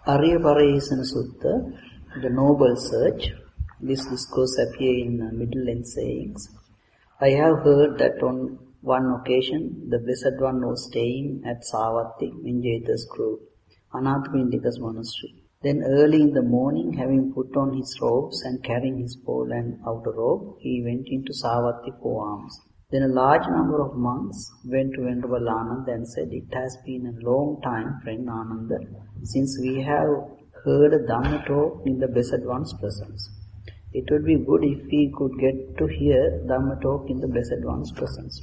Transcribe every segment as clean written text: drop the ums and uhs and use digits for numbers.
Aryaparayesana Sutta, the Noble Search. This discourse appears in Middle Length Sayings. I have heard that on one occasion the Blessed One was staying at Savatthi in Jeta's Grove, Anathapindika's monastery. Then early in the morning, having put on his robes and carrying his pole and outer robe, he went into Savatthi for alms. Then a large number of monks went to Venerable Ananda and said, "It has been a long time, friend Ananda, since we have heard a Dhamma talk in the Blessed One's presence. It would be good if we could get to hear Dhamma talk in the Blessed One's presence.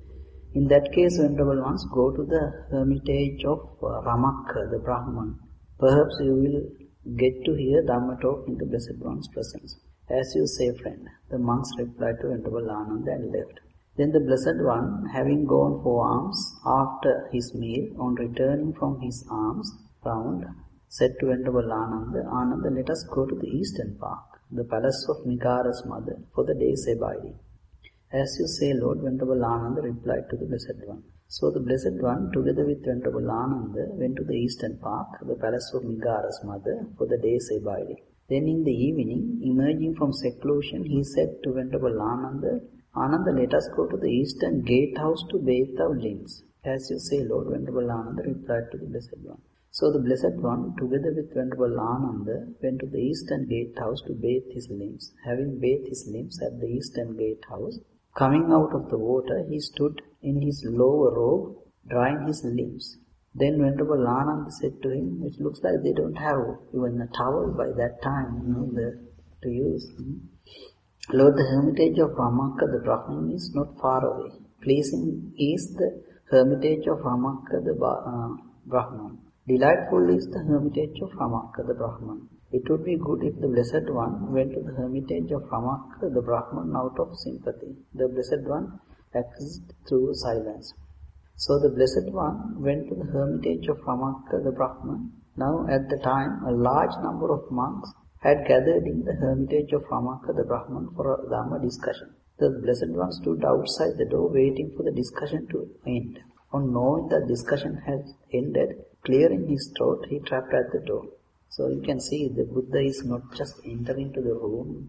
In that case, Venerable Ones, go to the hermitage of Ramakka, the Brahman. Perhaps you will get to hear Dhamma talk in the Blessed One's presence." "As you say, friend," the monks replied to Venerable Ananda and left. Then the Blessed One, having gone for alms after his meal, on returning from his alms round, said to Venerable Ananda, "Ananda, let us go to the Eastern Park, the palace of Migara's mother, for the day's abiding." "As you say, Lord," Venerable Ananda replied to the Blessed One. So the Blessed One, together with Venerable Ananda, went to the Eastern Park, the palace of Migara's mother, for the day's abiding. Then in the evening, emerging from seclusion, he said to Venerable Ananda, "Ananda, let us go to the Eastern Gatehouse to bathe our limbs." "As you say, Lord," Venerable Ananda replied to the Blessed One. So the Blessed One, together with Venerable Ananda, went to the Eastern Gatehouse to bathe his limbs. Having bathed his limbs at the Eastern Gatehouse, coming out of the water, he stood in his lower robe, drying his limbs. Then Venerable Ananda said to him, "It looks like they don't have even a towel by that time, to use." "Lord, the hermitage of Ramakka the Brahman is not far away. Pleasing is the hermitage of Ramakka the Brahman. Delightful is the hermitage of Ramakka the Brahman. It would be good if the Blessed One went to the hermitage of Ramakka the Brahman out of sympathy." The Blessed One acquiesced through silence. So the Blessed One went to the hermitage of Ramakka the Brahman. Now at the time a large number of monks had gathered in the hermitage of Ramakka the Brahman for a Dhamma discussion. The Blessed One stood outside the door waiting for the discussion to end. On knowing that discussion had ended, clearing his throat, he tapped at the door. So you can see the Buddha is not just entering to the room,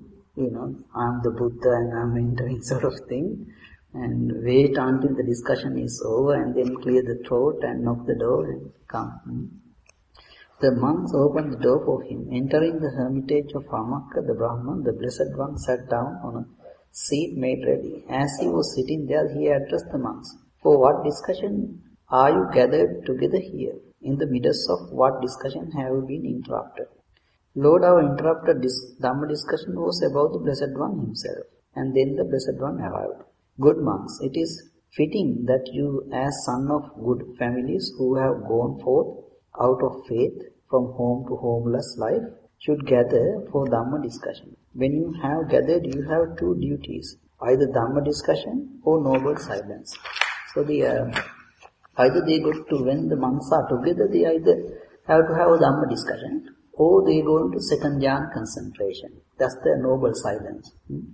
I'm the Buddha and I'm entering sort of thing, and wait until the discussion is over and then clear the throat and knock the door and come. The monks opened the door for him. Entering the hermitage of Ramakka the Brahman, the Blessed One sat down on a seat made ready. As he was sitting there, he addressed the monks. "For what discussion are you gathered together here? In the midst of what discussion have you been interrupted?" "Lord, our interrupted Dhamma discussion was about the Blessed One himself, and then the Blessed One arrived." "Good monks, it is fitting that you, as son of good families who have gone forth out of faith from home to homeless life, should gather for Dhamma discussion. When you have gathered, you have two duties, either Dhamma discussion or noble silence." So either they go to, when the monks are together, they either have to have a Dhamma discussion or they go into second jhana concentration. That's the noble silence.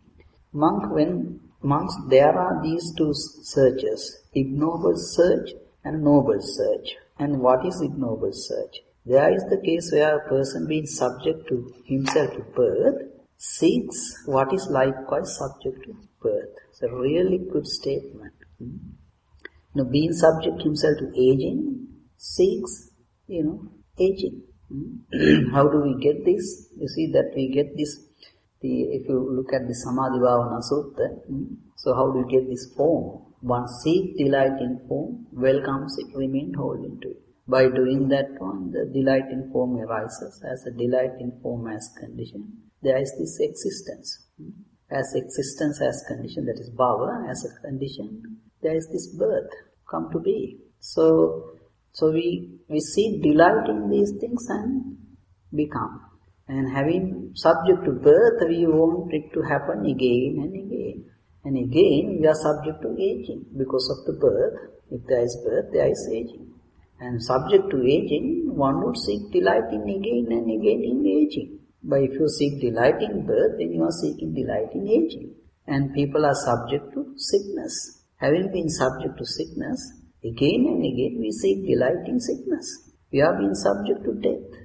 Monks, there are these two searches, ignoble search and noble search. And what is ignoble search? There is the case where a person being subject to himself to birth seeks what is likewise subject to birth. It's a really good statement. Being subject himself to aging seeks, aging. How do we get this? You see that we get this, if you look at the Samadhi Bhavana Sutta, so how do you get this form? One seek delight in form, welcomes it, remain holding to it. By doing that one, the delight in form arises. As a delight in form as condition, there is this existence. As existence as condition, that is bhava, as a condition, there is this birth, come to be. So we see delight in these things and become. And having subject to birth, we want it to happen again and again. And again, we are subject to aging. Because of the birth, if there is birth, there is aging. And subject to aging, one would seek delight in again and again in aging. But if you seek delight in birth, then you are seeking delight in aging. And people are subject to sickness. Having been subject to sickness, again and again we seek delight in sickness. We are being subject to death.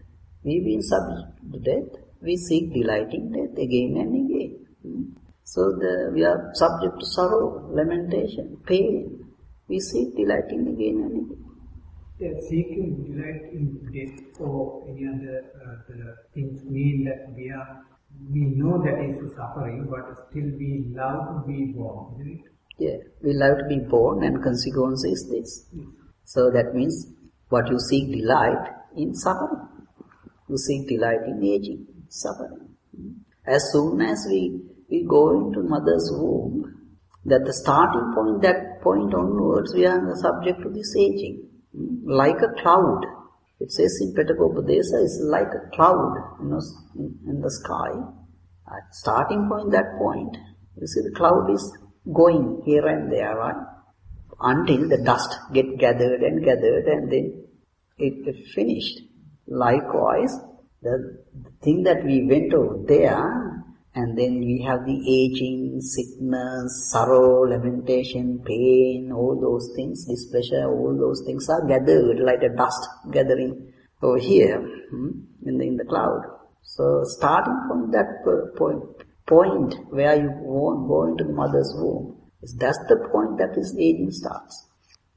We've been subject to death. We seek delight in death again and again. So we are subject to sorrow, lamentation, pain. We seek delight in again and again. Yeah, seeking delight in death or any other things mean that we know that is suffering, but still we love to be born, isn't it? Yeah, we love to be born, and consequence is this. So that means what you seek delight in suffering. You seek delight in aging, suffering. As soon as we go into mother's womb, that the starting point, that point onwards, we are subject to this aging. Like a cloud. It says in Pethakopadesa, it's like a cloud, in the sky. At starting point, that point, you see the cloud is going here and there, right? Until the dust get gathered and then it finished. Likewise, the thing that we went over there, and then we have the aging, sickness, sorrow, lamentation, pain, all those things, displeasure, all those things are gathered like a dust gathering over here in the cloud. So starting from that point where you go into the mother's womb, that's the point that is aging starts.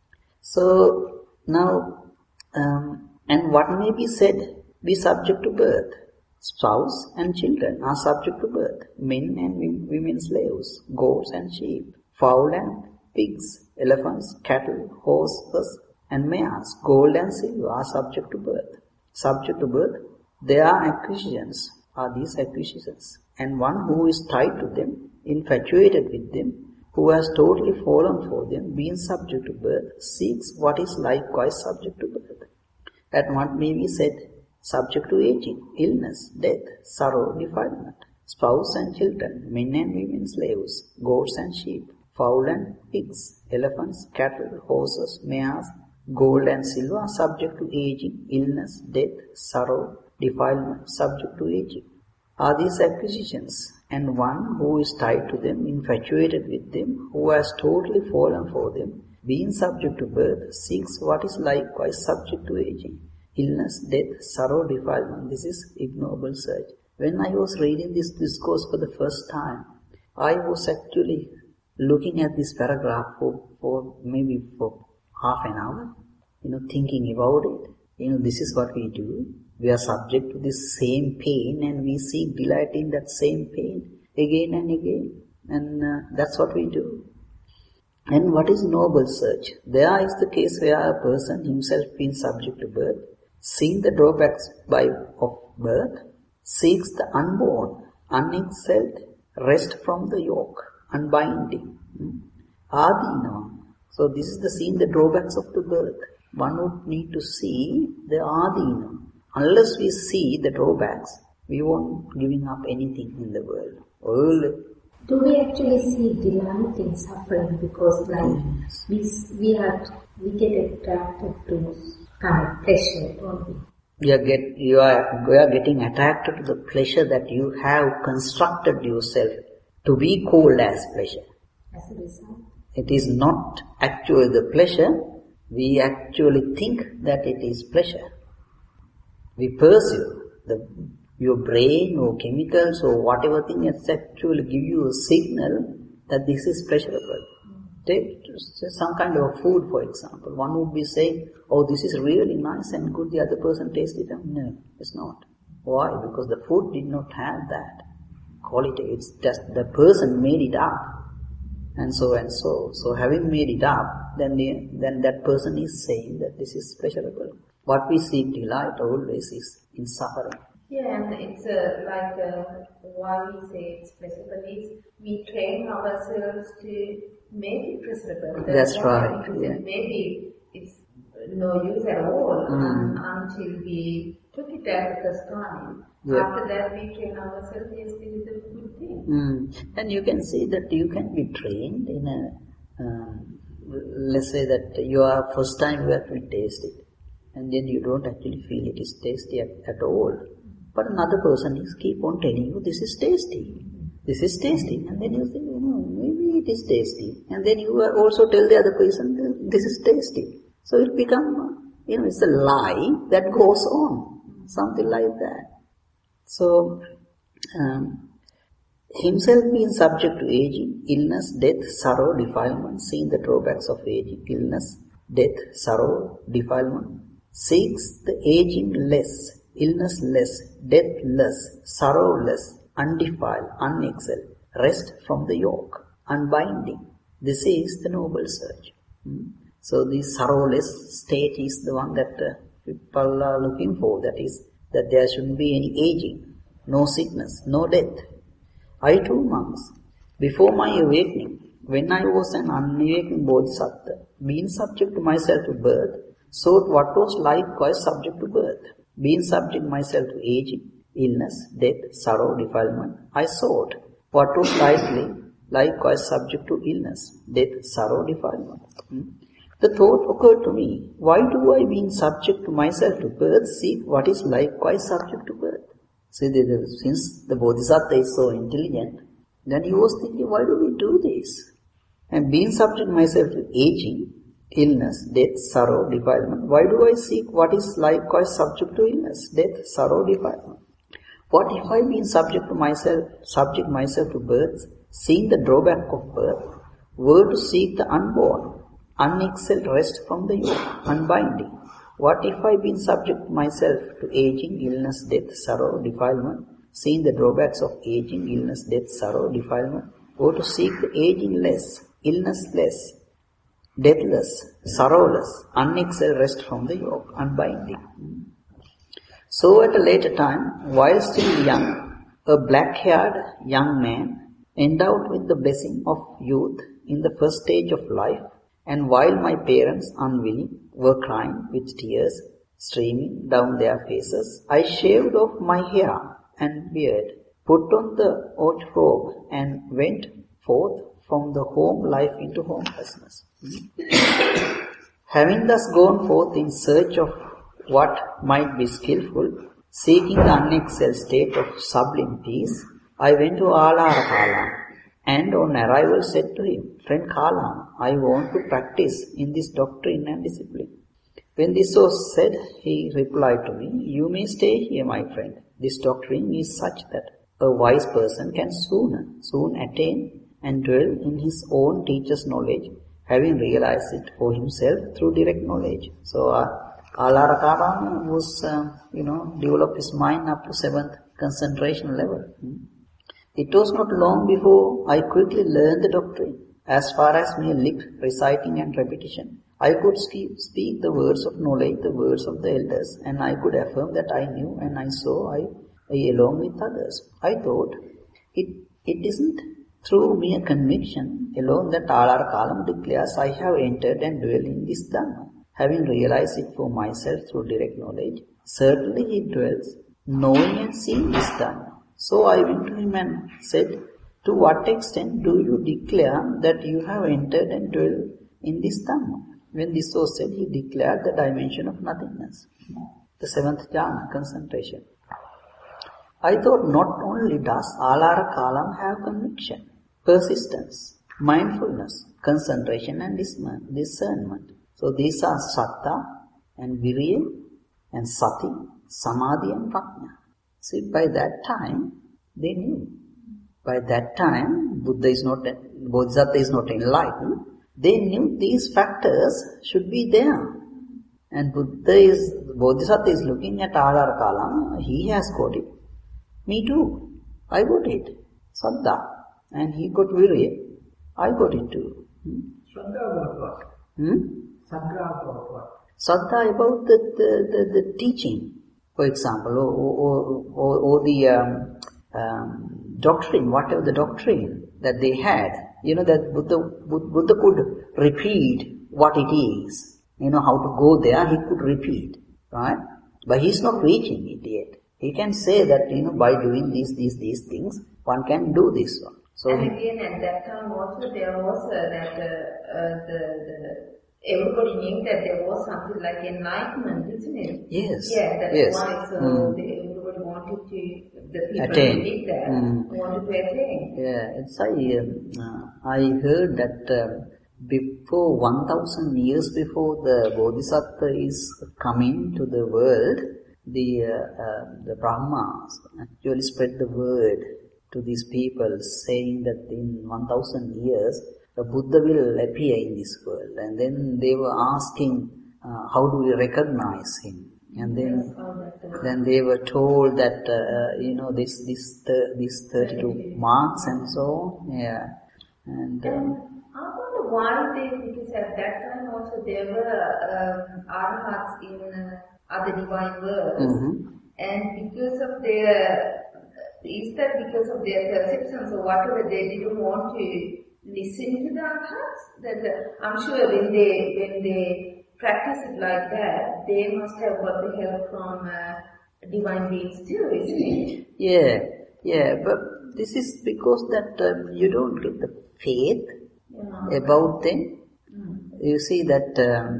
So now, and what may be said, be subject to birth. Spouse and children are subject to birth. Men and women slaves, goats and sheep, fowl and pigs, elephants, cattle, horses and mares, gold and silver are subject to birth. Subject to birth, there are acquisitions, are these acquisitions. And one who is tied to them, infatuated with them, who has totally fallen for them, being subject to birth, seeks what is likewise subject to birth. And what may be said, subject to aging, illness, death, sorrow, defilement, spouse and children, men and women slaves, goats and sheep, fowl and pigs, elephants, cattle, horses, mares, gold and silver are subject to aging, illness, death, sorrow, defilement, subject to aging. Are these acquisitions, and one who is tied to them, infatuated with them, who has totally fallen for them, being subject to birth, seeks what is likewise subject to aging, illness, death, sorrow, defilement. This is ignoble search. When I was reading this discourse for the first time, I was actually looking at this paragraph for maybe half an hour, thinking about it. This is what we do. We are subject to this same pain and we seek delight in that same pain again and again. And that's what we do. And what is noble search? There is the case where a person himself being subject to birth, seeing the drawbacks of birth, seeks the unborn, unexcelled, rest from the yoke, unbinding. Adina. So this is the drawbacks of the birth. One would need to see the adina. Unless we see the drawbacks, we won't giving up anything in the world. Do we actually see delight in suffering? Because we get attracted to kind of pleasure, don't we? You are getting attracted to the pleasure that you have constructed yourself to be called as pleasure. As a result? It is not actually the pleasure. We actually think that it is pleasure. We pursue your brain or chemicals or whatever thing that's actually give you a signal that this is pleasurable. Take some kind of food, for example. One would be saying, oh, this is really nice and good. The other person tastes it. No, it's not. Why? Because the food did not have that quality. It's just the person made it up. And so and so. So having made it up, then that person is saying that this is pleasurable. What we seek delight always is in suffering. Yeah, and it's why we say it's pleasurable is we train ourselves to make it pleasurable. That's right. Yeah. Maybe it's no use at all until we took it at the first time. Yeah. After that we train ourselves, yes, this is a good thing. And you can see that you can be trained in let's say that you are first time you have to taste it. And then you don't actually feel it is tasty at all. But another person is keep on telling you, this is tasty. This is tasty. And then you think, maybe it is tasty. And then you also tell the other person, this is tasty. So it becomes, it's a lie that goes on. something like that. So, himself being subject to aging, illness, death, sorrow, defilement, seeing the drawbacks of aging, illness, death, sorrow, defilement, seeks the aging less, illness less, death less, sorrow less, undefiled, unexcelled, rest from the yoke, unbinding. This is the noble search. So the sorrowless state is the one that people are looking for. That is, that there shouldn't be any aging, no sickness, no death. I too, monks, before my awakening, when I was an unawakened bodhisattva, being subject to myself to birth, sought what was likewise subject to birth. Being subject myself to aging, illness, death, sorrow, defilement, I sought what was likewise subject to illness, death, sorrow, defilement. The thought occurred to me, why do I, being subject to myself to birth, seek what is likewise subject to birth? See, since the Bodhisattva is so intelligent, then he was thinking, why do we do this? And being subject myself to aging, illness, death, sorrow, defilement, why do I seek what is likewise subject to illness, death, sorrow, defilement? What if I, being subject myself to birth, seeing the drawback of birth, were to seek the unborn, unexcelled rest from the yoke, unbinding? What if I, being subject myself to aging, illness, death, sorrow, defilement, seeing the drawbacks of aging, illness, death, sorrow, defilement, were to seek the aging less, illness less, deathless, sorrowless, unexcelled rest from the yoke, unbinding? So at a later time, while still young, a black-haired young man, endowed with the blessing of youth in the first stage of life, and while my parents, unwilling, were crying with tears streaming down their faces, I shaved off my hair and beard, put on the oat robe, and went forth from the home life into homelessness. Having thus gone forth in search of what might be skillful, seeking the unexcelled state of sublime peace, I went to Alara Kalam, and on arrival said to him, Friend Kalam, I want to practice in this doctrine and discipline. When this was said, he replied to me, You may stay here, my friend. This doctrine is such that a wise person can soon attain and dwell in his own teacher's knowledge, having realized it for himself through direct knowledge. So, Alara Kalam was, developed his mind up to 7th concentration level. It was not long before I quickly learned the doctrine. As far as mere lip reciting and repetition, I could speak the words of knowledge, the words of the elders, and I could affirm that I knew and I saw I along with others. I thought, it isn't through mere conviction alone that Alara Kalam declares I have entered and dwell in this Dhamma. Having realized it for myself through direct knowledge, certainly he dwells, knowing and seeing this Dhamma. So I went to him and said, To what extent do you declare that you have entered and dwell in this Dhamma? When this was said, he declared the dimension of nothingness, the 7th jhana, concentration. I thought, not only does Alara Kalam have conviction, persistence, mindfulness, concentration and discernment. So these are Sattva and Virya and Sati, Samadhi and Prajna. See, by that time, they knew. By that time, Bodhisattva is not enlightened. They knew these factors should be there. And Bodhisattva is looking at Alara Kalam, he has got it. Me too. I got it. Saddha. And he got Virya. I got it too. Saddha about what? Saddha about what? Saddha about the teaching, for example, or the doctrine, whatever the doctrine that they had. That Buddha could repeat what it is. How to go there, he could repeat, right? But he's not reaching it yet. He can say that, by doing these things, one can do this one. So and again, at that time also there was everybody knew that there was something like enlightenment, isn't it? Yes. Yeah, that's why. So everybody wanted to, the people who did that wanted to attain. Yeah, I heard that before 1,000 years before the Bodhisattva is coming to the world, the Brahmas actually spread the word to these people, saying that in 1000 years a Buddha will appear in this world. And then they were asking, how do we recognize him? And then they were told that these 32 marks and so on. Yeah. And I wonder why because at that time also there were arhats in other divine worlds, and because of their perceptions or whatever, they didn't want to listen to the arhats. That I'm sure when they practice it like that, they must have got the help from divine beings too, isn't it? Yeah, but this is because that you don't get the faith about them. You see that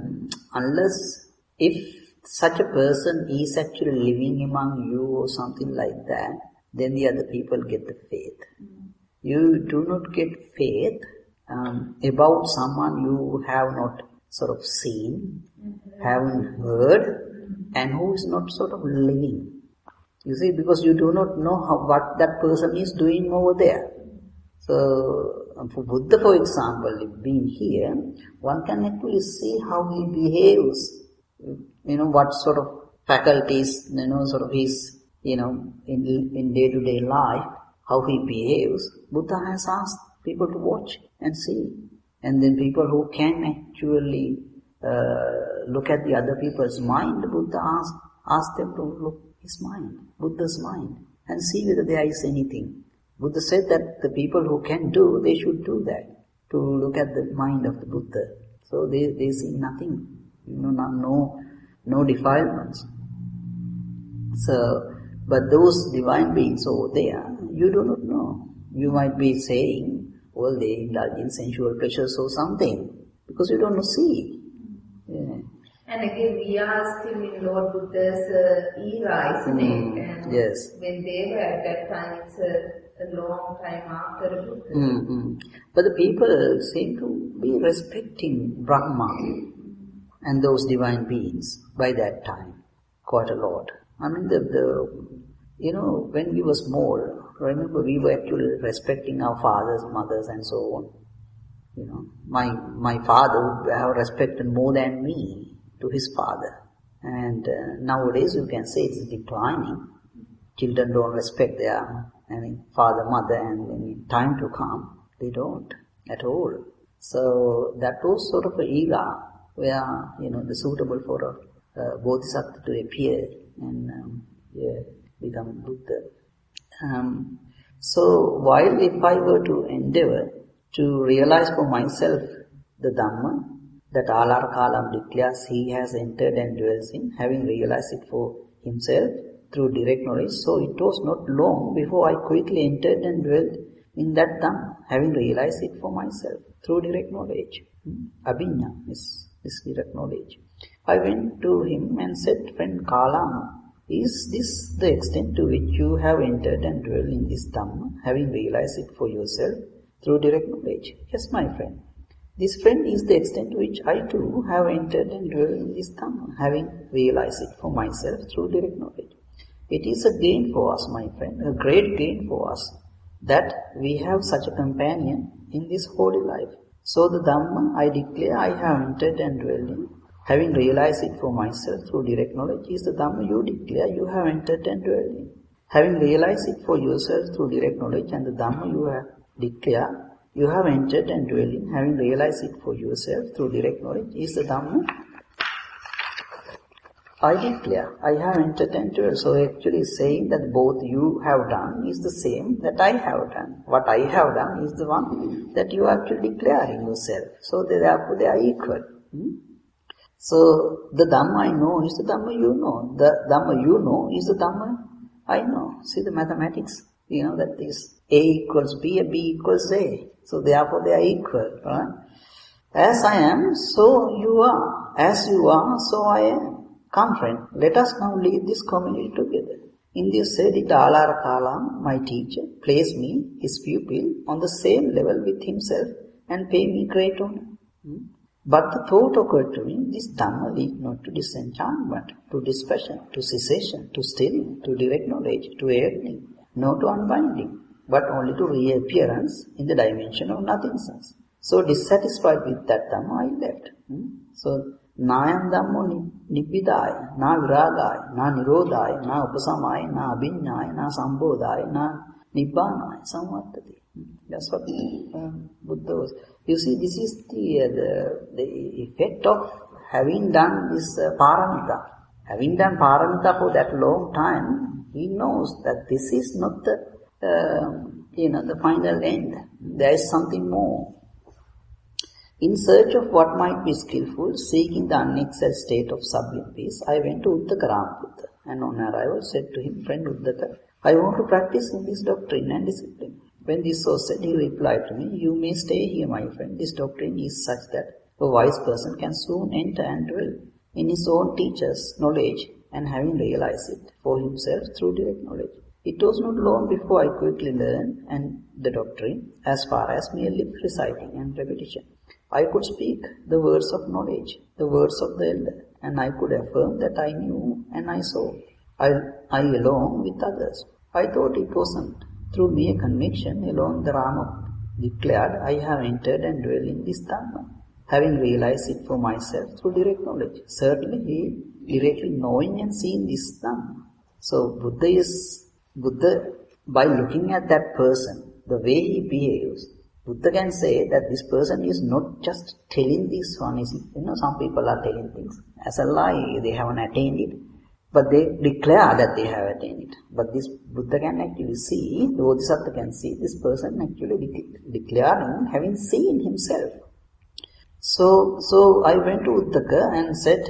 if such a person is actually living among you or something like that, then the other people get the faith. You do not get faith about someone you have not sort of seen, haven't heard, and who is not sort of living. You see, because you do not know what that person is doing over there. So, for Buddha, for example, being here, one can actually see how he behaves, what sort of faculties, sort of his, in day-to-day life, how he behaves. Buddha has asked people to watch and see. And then people who can actually look at the other people's mind, Buddha asked them to look his mind, Buddha's mind, and see whether there is anything. Buddha said that the people who can do, they should do that, to look at the mind of the Buddha. So they see nothing, no defilements. So, but those divine beings over there, you do not know. You might be saying, well, they indulge in sensual pleasures or something, because you don't see. Yeah. And again, we are still in Lord Buddha's era, isn't it? And yes. When they were at that time, it's a long time after Buddha. But the people seem to be respecting Brahma and those divine beings by that time quite a lot. I mean, when we were small, remember we were actually respecting our fathers, mothers and so on. My father would have respected more than me to his father. And nowadays you can say it's declining. Children don't respect their father, mother, and when time to come, they don't at all. So that was sort of an era where, the suitable for a bodhisattva to appear and become Buddha. So while if I were to endeavor to realize for myself the Dhamma that Alara Kalam declares he has entered and dwells in, having realized it for himself through direct knowledge, so it was not long before I quickly entered and dwelled in that Dhamma, having realized it for myself through direct knowledge. Abhinya is direct knowledge. I went to him and said, friend Kalam, is this the extent to which you have entered and dwelled in this Dhamma, having realized it for yourself through direct knowledge? Yes, my friend. This friend is the extent to which I too have entered and dwelled in this Dhamma, having realized it for myself through direct knowledge. It is a gain for us, my friend, a great gain for us, that we have such a companion in this holy life. So the Dhamma I declare I have entered and dwelled in, having realized it for myself through direct knowledge, is the Dhamma you declare you have entered and dwelled in. Having realized it for yourself through direct knowledge, and the Dhamma you have declared you have entered and dwelled in, having realized it for yourself through direct knowledge, is the Dhamma I declare I have entered and dwelled. So actually saying that both you have done is the same that I have done. What I have done is the one that you are actually declaring yourself. So therefore they are equal. So the Dhamma I know is the Dhamma you know. The Dhamma you know is the Dhamma I know. See the mathematics, that is A equals B and B equals A. So therefore they are equal. Right? As I am, so you are. As you are, so I am. Come friend, let us now lead this community together. In this said it Alara Kalam, my teacher, placed me, his pupil, on the same level with himself and pay me great honor. But the thought occurred to me, this Dhamma leads not to disenchantment, to dispassion, to cessation, to stilling, to direct knowledge, to awakening, not to unbinding, but only to reappearance in the dimension of nothingness. So dissatisfied with that Dhamma, I left. So, Nayam Dhammo Nibbidaya, Na Viragaya, Na Nirodaya, Na Upasamaya, Na Abhinyaya, Na Sambodhaya, Na Nibbanaya, Samvattati. That's what Buddha was. You see, this is the effect of having done this paramita. Having done paramita for that long time, he knows that this is not the final end. There is something more. In search of what might be skillful, seeking the unexcelled state of sublime peace, I went to Uddaka Ramabuddha, and on arrival said to him, friend Uddaka, I want to practice in this doctrine and discipline. When this was said, he replied to me, you may stay here, my friend. This doctrine is such that a wise person can soon enter and dwell in his own teacher's knowledge, and having realized it for himself through direct knowledge. It was not long before I quickly learned and the doctrine as far as merely reciting and repetition. I could speak the words of knowledge, the words of the elder, and I could affirm that I knew and I saw. I along with others. I thought it wasn't through mere conviction alone the Rama declared, I have entered and dwell in this Dhamma, having realized it for myself through direct knowledge. Certainly he directly knowing and seeing this Dhamma. So Buddha, by looking at that person, the way he behaves, Buddha can say that this person is not just telling this one. Some people are telling things as a lie, they haven't attained it, but they declare that they have attained it. But this Buddha can actually see, the Bodhisattva can see this person actually declaring, having seen himself. So I went to Uddaka and said,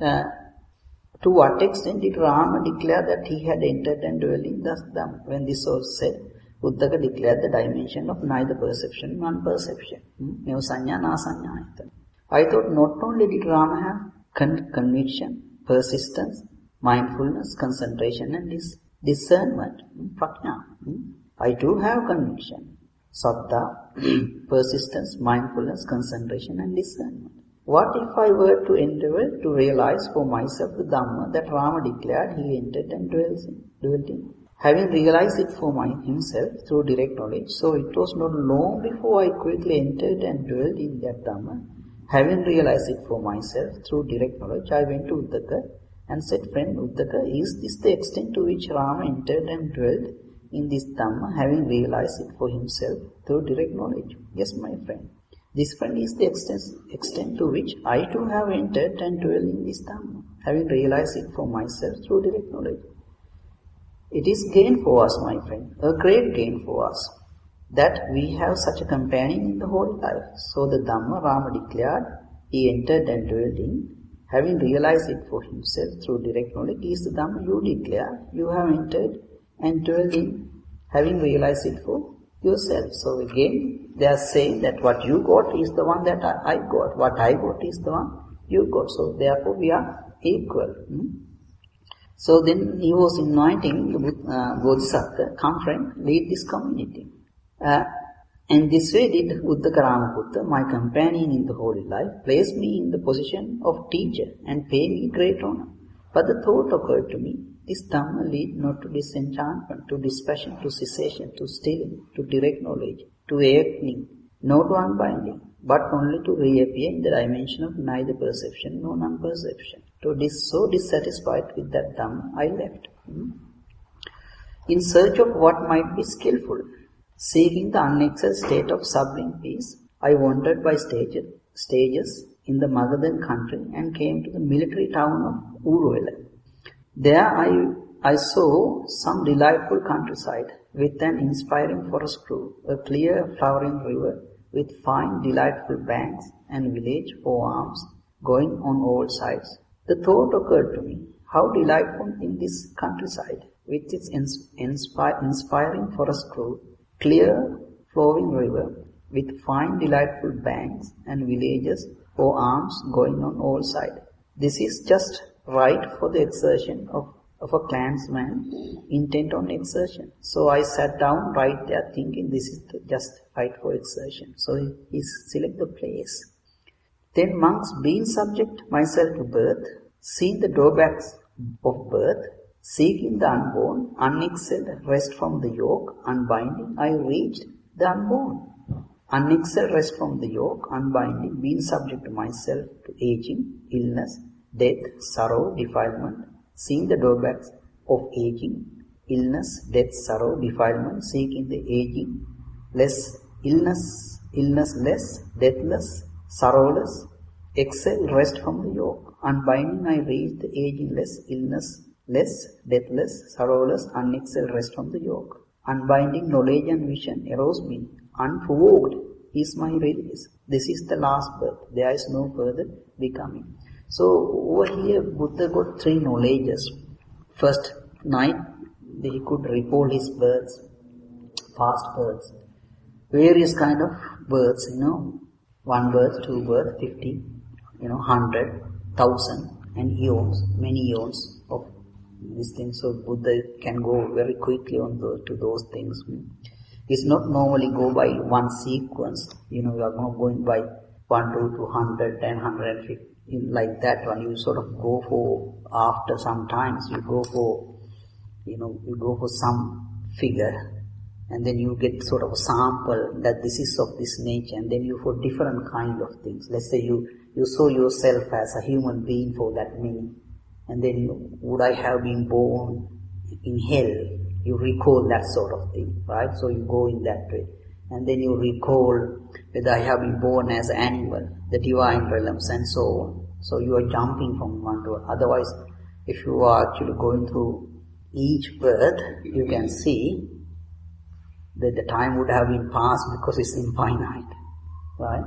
to what extent did Rama declare that he had entered and dwelt in this Dhamma? When this was said, Uddaka declared the dimension of neither perception nor non-perception. Neva sanya na sanyayatana. I thought not only did Rama have conviction, persistence, mindfulness, concentration and discernment, prajna. I too have conviction, saddha, persistence, mindfulness, concentration and discernment. What if I were to endeavor to realize for myself the Dhamma that Rama declared he entered and dwelt in? Having realized it for himself through direct knowledge, so it was not long before I quickly entered and dwelt in that Dhamma. Having realized it for myself through direct knowledge, I went to Uddaka and said, friend Uddaka, is this the extent to which Rama entered and dwelt in this Dhamma, having realized it for himself through direct knowledge? Yes, my friend. This friend is the extent to which I too have entered and dwelt in this Dhamma, having realized it for myself through direct knowledge. It is gain for us, my friend, a great gain for us, that we have such a companion in the holy life. So the Dhamma Rama declared, he entered and dwelt in, having realized it for himself through direct knowledge, is the Dhamma you declare, you have entered and dwelt in, having realized it for yourself. So again, they are saying that what you got is the one that I got, what I got is the one you got. So therefore we are equal. So then he was inviting the Bodhisattva, come friend, lead this community. And this way did Uddaka Ramabuddha, my companion in the holy life, place me in the position of teacher and pay me great honor. But the thought occurred to me, this Dhamma lead not to disenchantment, to dispassion, to cessation, to stilling, to direct knowledge, to awakening, not to unbinding, but only to reappear in the dimension of neither perception nor non-perception. So dissatisfied with that Dhamma, I left. In search of what might be skillful, seeking the unexcelled state of sublime peace, I wandered by stages in the Magadhan country and came to the military town of Uruvela. There I saw some delightful countryside with an inspiring forest grove, a clear flowering river with fine delightful banks and village for arms going on all sides. The thought occurred to me, how delightful in this countryside with its inspiring forest grove, clear flowing river with fine delightful banks and villages or arms going on all sides. This is just right for the exertion of a clansman intent on exertion. So I sat down right there thinking this is just right for exertion. So he select the place. Then monks, being subject myself to birth, seeing the drawbacks of birth, seeking the unborn, unexcelled rest from the yoke, unbinding, I reached the unborn. Unexcelled rest from the yoke, unbinding, being subject to myself to aging, illness, death, sorrow, defilement, seeing the drawbacks of aging, illness, death, sorrow, defilement, seeking the aging, less, illness less, deathless, sorrowless, excel, rest from the yoke. Unbinding, I reach the aging less, illness less, deathless, sorrowless, unexcelled rest from the yoke. Unbinding knowledge and vision arose me. Unprovoked is my release. This is the last birth. There is no further becoming. So over here, Buddha got 3 knowledges. First night, he could recall his births, past births, various kind of births, 1 birth, 2 birth, 50, 100, 1,000, and eons, many eons of these things. So Buddha can go very quickly to those things. It's not normally go by one sequence. You are not going by 1 to 200, 10, 150, like that one. You sort of go for, after some times, you go for some figure, and then you get sort of a sample that this is of this nature, and then you for different kind of things. Let's say you saw yourself as a human being for that minute, and then would I have been born in hell? You recall that sort of thing, right? So you go in that way. And then you recall whether I have been born as an animal, the divine realms and so on. So you are jumping from one to another. Otherwise, if you are actually going through each birth, you can see that the time would have been passed because it's infinite, right?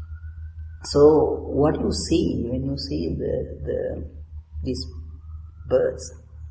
So what you see when you see these births,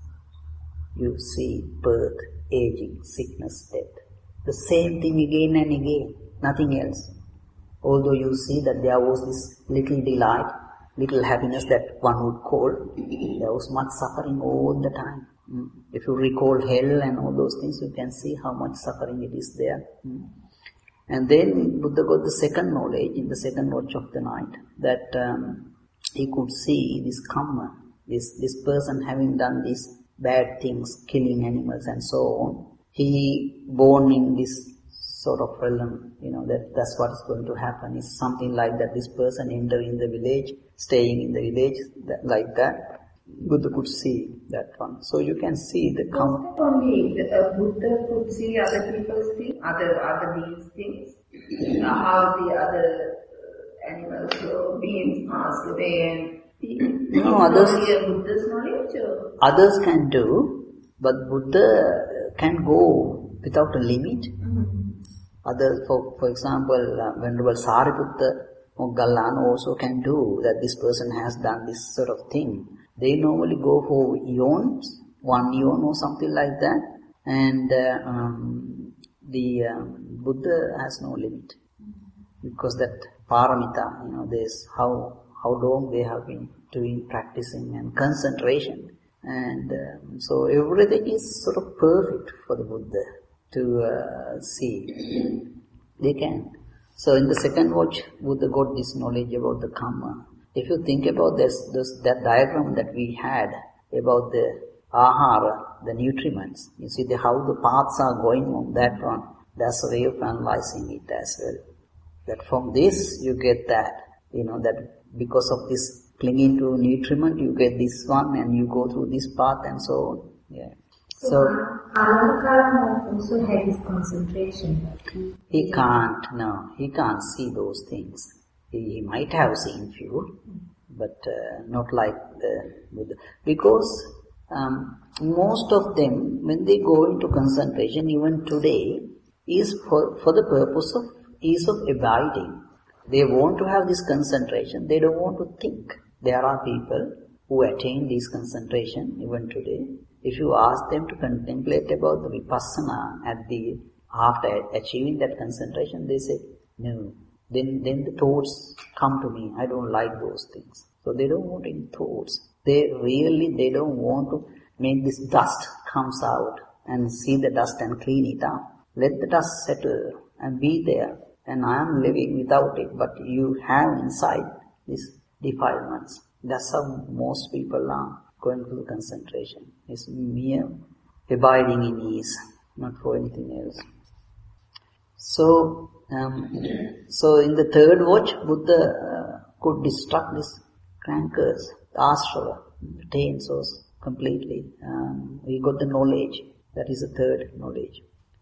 you see birth, aging, sickness, death. The same thing again and again, nothing else. Although you see that there was this little delight, little happiness that one would call, there was much suffering all the time. If you recall hell and all those things, you can see how much suffering it is there. And then Buddha got the second knowledge in the second watch of the night, that he could see this karma, this person having done these bad things, killing animals and so on. He born in this sort of realm, that's what is going to happen. It's something like that. This person entering the village, staying in the village, like that. Buddha could see that one. So you can see the not only Buddha could see other people's things, other beings' things, how the other animals or beings passed away, and others. Buddha's knowledge. Others can do, but Buddha can go without a limit. Others, for example, Venerable Sariputta Moggallana also can do that. This person has done this sort of thing. They normally go for eons, 1 eon or something like that, and the Buddha has no limit, because that paramita, there's how long they have been doing practicing and concentration, and so everything is sort of perfect for the Buddha to see. They can. So in the second watch, Buddha got this knowledge about the karma. If you think about that diagram that we had about the ahara, the nutriments, you see how the paths are going on that one. That's a way of analyzing it as well. That from this you get that, that because of this clinging to nutriment, you get this one and you go through this path and so on. Yeah. So Alamkarana also had his concentration. He can't see those things. He might have seen few, but not like the Buddha. Because most of them, when they go into concentration, even today, is for the purpose of ease of abiding. They want to have this concentration. They don't want to think. There are people who attain this concentration even today. If you ask them to contemplate about the vipassana after achieving that concentration, they say, no. Then the thoughts come to me. I don't like those things. So they don't want any thoughts. They don't want to make this dust comes out and see the dust and clean it up. Let the dust settle and be there. And I am living without it. But you have inside these defilements. That's how most people are going through concentration. It's mere abiding in ease, not for anything else. So in the third watch, Buddha could destruct these rancors, the ashrava, the 10 souls completely. We got the knowledge. That is the third knowledge.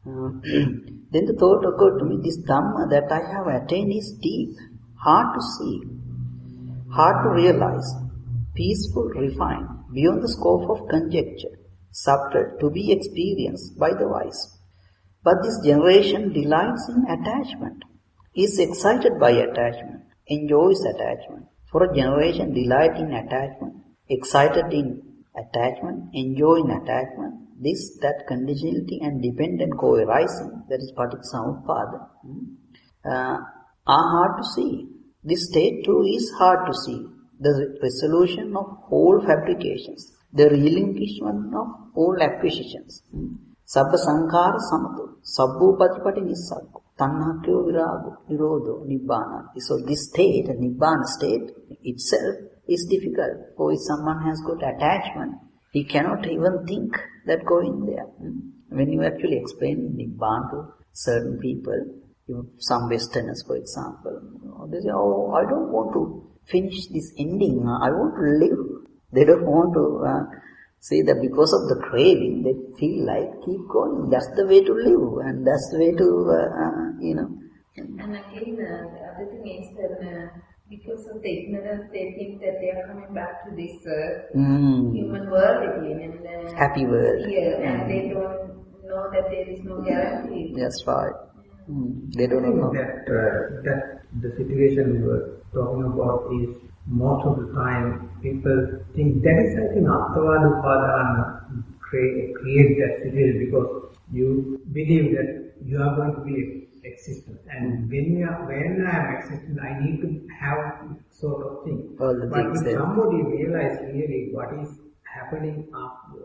Then the thought occurred to me, this Dhamma that I have attained is deep, hard to see, hard to realize, peaceful, refined, beyond the scope of conjecture, subtle, to be experienced by the wise. But this generation delights in attachment, is excited by attachment, enjoys attachment. For a generation delight in attachment, excited in attachment, enjoying attachment, this, that conditionality and dependent co-arising, that is Paticca are hard to see. This state too is hard to see. The resolution of all fabrications, the relinquishment of all acquisitions. Sabba sankhara samato, sabbu patipati nissaggo, tanhakyo virago, nirodho, nibbana. So this state, the nibbana state itself is difficult. For if someone has got attachment, he cannot even think that going there. When you actually explain nibbana to certain people, some Westerners for example, they say, oh, I don't want to finish this ending, I want to live. They don't want to say that because of the craving, they feel like keep going. That's the way to live, and that's the way to, And again, the other thing is that because of the ignorance, they think that they are coming back to this human world again. And happy world. Yeah, and they don't know that there is no guarantee. That's right. They don't know. That the situation we were talking about is most of the time people think that is, I think, Attavada Upadana create that situation because you believe that you are going to be existent, and when I am existent, I need to have sort of thing. All the but things if somebody realizes really what is happening after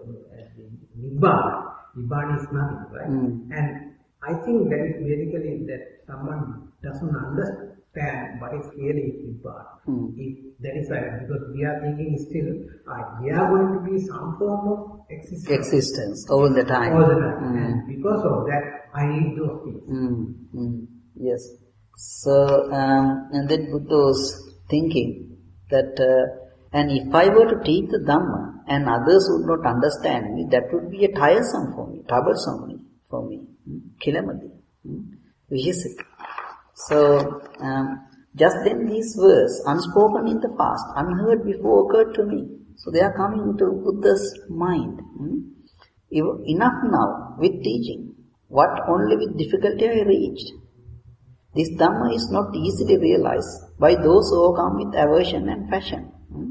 Nibbana is nothing, right? And I think that is basically that someone doesn't understand what is really Nibbana. If that is right, because we are thinking still, we are going to be some form of existence all the time. All the time. And because of that, I need those things. Yes. So, and then Buddha was thinking that, and if I were to teach the Dhamma and others would not understand me, that would be a tiresome for me, troublesome for me, kilamadi, vihisic. So, just then these words, unspoken in the past, unheard before, occurred to me. So they are coming to Buddha's mind. Enough now with teaching, what only with difficulty I reached. This Dhamma is not easily realized by those who overcome with aversion and passion.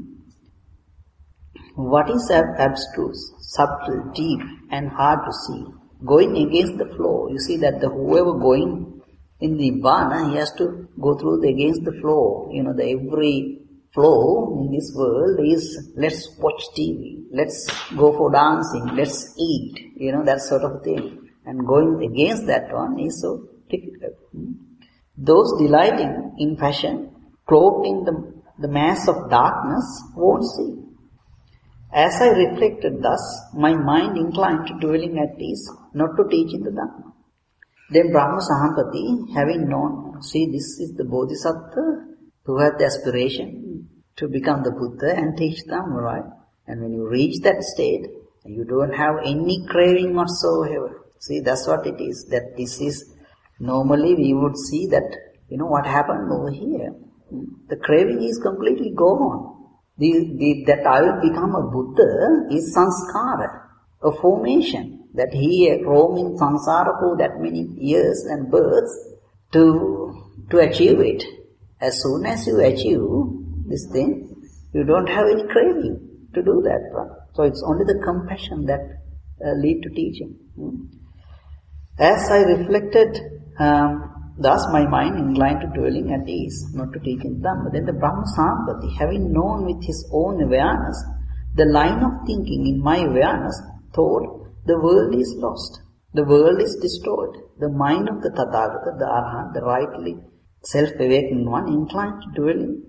What is abstruse, subtle, deep and hard to see, going against the flow. You see that whoever going in the Nibbana, he has to go through against the flow. The every flow in this world is, let's watch TV, let's go for dancing, let's eat, that sort of thing. And going against that one is so difficult. Those delighting in passion, cloaked in the mass of darkness, won't see. As I reflected thus, my mind inclined to dwelling at peace, not to teach in the Dhamma. Then Brahma Sahampati, having known, see, this is the Bodhisattva who had the aspiration to become the Buddha and teach Dhamma, right? And when you reach that state, you don't have any craving whatsoever. See, that's what it is. That this is, normally we would see that, what happened over here. The craving is completely gone. That I will become a Buddha is sanskara, a formation. That he roam in samsara for that many years and births to achieve it. As soon as you achieve this thing, you don't have any craving to do that one. So it's only the compassion that lead to teaching. As I reflected, thus my mind inclined to dwelling at ease, not to take in Dhamma. Then the Brahma Sahampati, having known with his own awareness the line of thinking in my awareness, thought, the world is lost, the world is destroyed. The mind of the Tathagata, the Arhat, the rightly self-awakened one, inclined to dwelling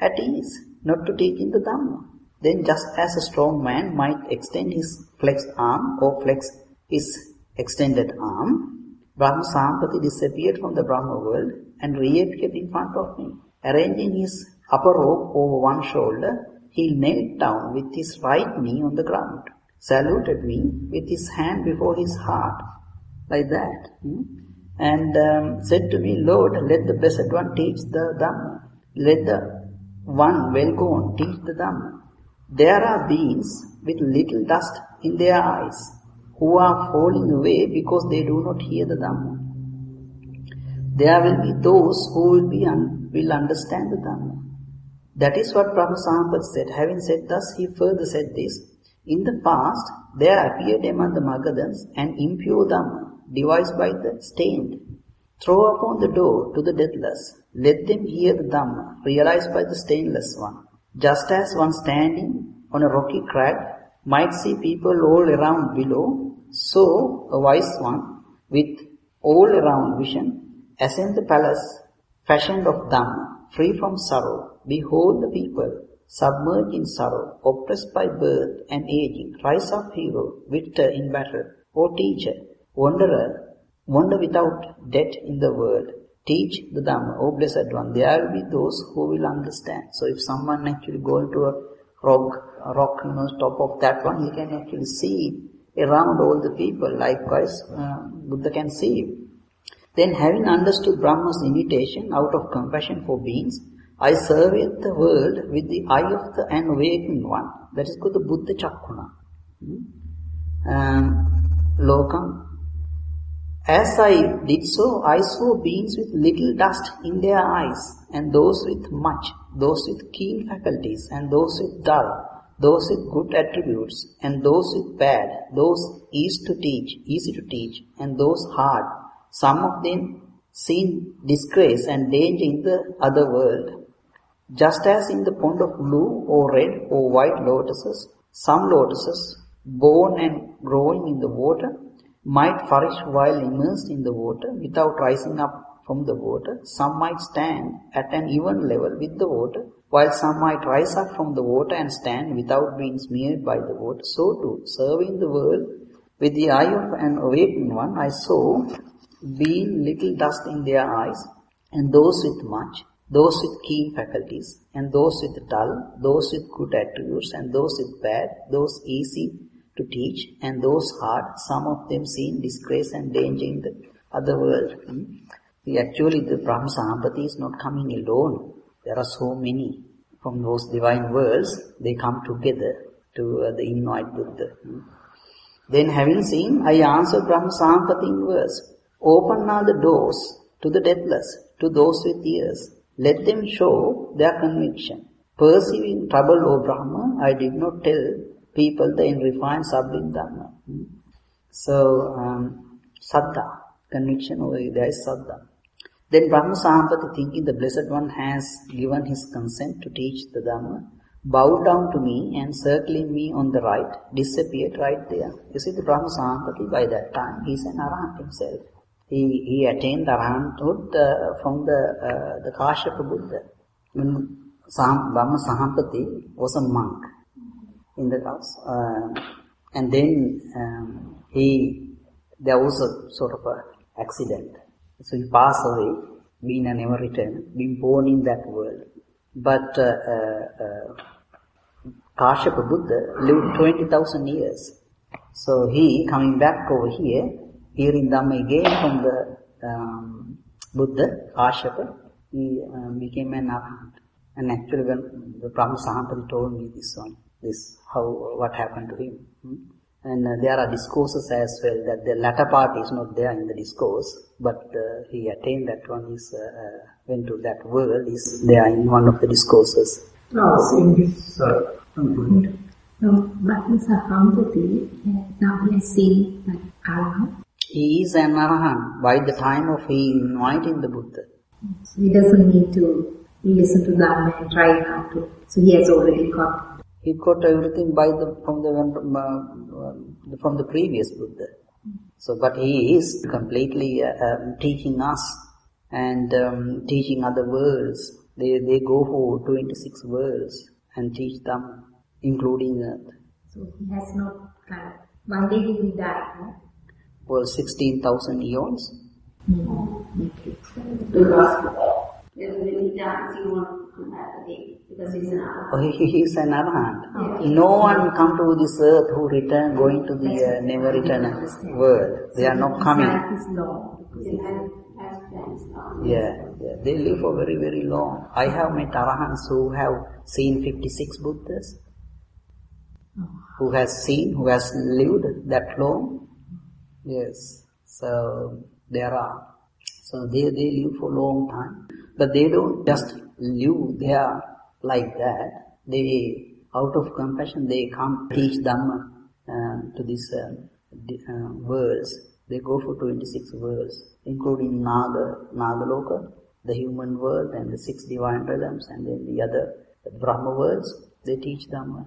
at ease, not to teach in the Dhamma. Then just as a strong man might extend his flexed arm or flex his extended arm, Brahma Sampati disappeared from the Brahma world and reappeared in front of me. Arranging his upper robe over one shoulder, he knelt down with his right knee on the ground, saluted me with his hand before his heart, like that, and said to me, Lord, let the Blessed One teach the Dhamma. Let the One well gone teach the Dhamma. There are beings with little dust in their eyes who are falling away because they do not hear the Dhamma. There will be those who will understand the Dhamma. That is what Brahma Sampati said. Having said thus, he further said this, in the past, there appeared among the Magadhans an impure Dhamma, devised by the stained. Throw upon the door to the deathless. Let them hear the Dhamma, realized by the stainless one. Just as one standing on a rocky crag might see people all around below, so a wise one with all around vision ascend the palace fashioned of Dhamma, free from sorrow. Behold the people, submerged in sorrow, oppressed by birth and aging, rise up hero, victor in battle, O teacher, wanderer, wander without debt in the world. Teach the Dhamma, O Blessed One. There will be those who will understand. So if someone actually go into a rock, top of that one, he can actually see around all the people. Likewise, Buddha can see. Then having understood Brahma's invitation out of compassion for beings, I surveyed the world with the eye of the unawakened one. That is called the Buddha Chakkuna. Lokam. As I did so, I saw beings with little dust in their eyes, and those with much, those with keen faculties, and those with dull, those with good attributes, and those with bad, those easy to teach, and those hard. Some of them seen disgrace and danger in the other world. Just as in the pond of blue or red or white lotuses, some lotuses, born and growing in the water, might flourish while immersed in the water without rising up from the water. Some might stand at an even level with the water, while some might rise up from the water and stand without being smeared by the water. So too, serving the world with the eye of an awakened one, I saw being little dust in their eyes, and those with much, those with keen faculties, and those with dull, those with good attributes, and those with bad, those easy to teach, and those hard, some of them seen disgrace and danger in the other world. Actually, the Brahma Sampati is not coming alone. There are so many from those divine worlds, they come together to the invite Buddha. Then having seen, I answered Brahma Sampati in verse, open are the doors to the deathless, to those with ears. Let them show their conviction. Perceiving trouble, O Brahma, I did not tell people the unrefined sublime Dhamma. So, Saddha, conviction over there is Saddha. Then Brahma Sampati, thinking the Blessed One has given his consent to teach the Dhamma, bowed down to me and circling me on the right, disappeared right there. You see, the Brahma Sampati by that time, he is an Arahant himself. He attained Arahanthood from the Kashyapa Buddha. When Brahma Sampati was a monk in the house, and then there was a sort of a accident. So he passed away, being a never return, being born in that world. But Kashyapa Buddha lived 20,000 years. So he, coming back over here, hearing Dhamma again from the Buddha, Kashyapa, he became an Arahant. And actually when the Brahma Sampati told me what happened to him. And there are discourses as well, that the latter part is not there in the discourse, but he attained that one, went to that world, is there in one of the discourses. Now, in this... Brahma Sampati, now he has seen that Arahant. He is an Arahant by the time of he inviting the Buddha. So he doesn't need to listen to Dhamma and try hard to. So he has already got. He got everything from the previous Buddha. So, but he is completely teaching us and teaching other worlds They go for 26 worlds and teach them, including Earth. So he has not kind of, one day he will die, no? For 16,000 eons. Okay. Because when he dies, he won't come back again because he's an arahant. He is an arahant. No one come to this earth who return, going to the never return world. They are not coming. Yeah, they live for very, very long. I have met arahants who have seen 56 Buddhas. Who has lived that long. Yes. So there are. So they live for a long time. But they don't just live there like that. They, out of compassion, they come teach Dhamma to these worlds. They go for 26 worlds, including Nagaloka, the human world, and the 6 divine realms, and then the other Brahma worlds. They teach Dhamma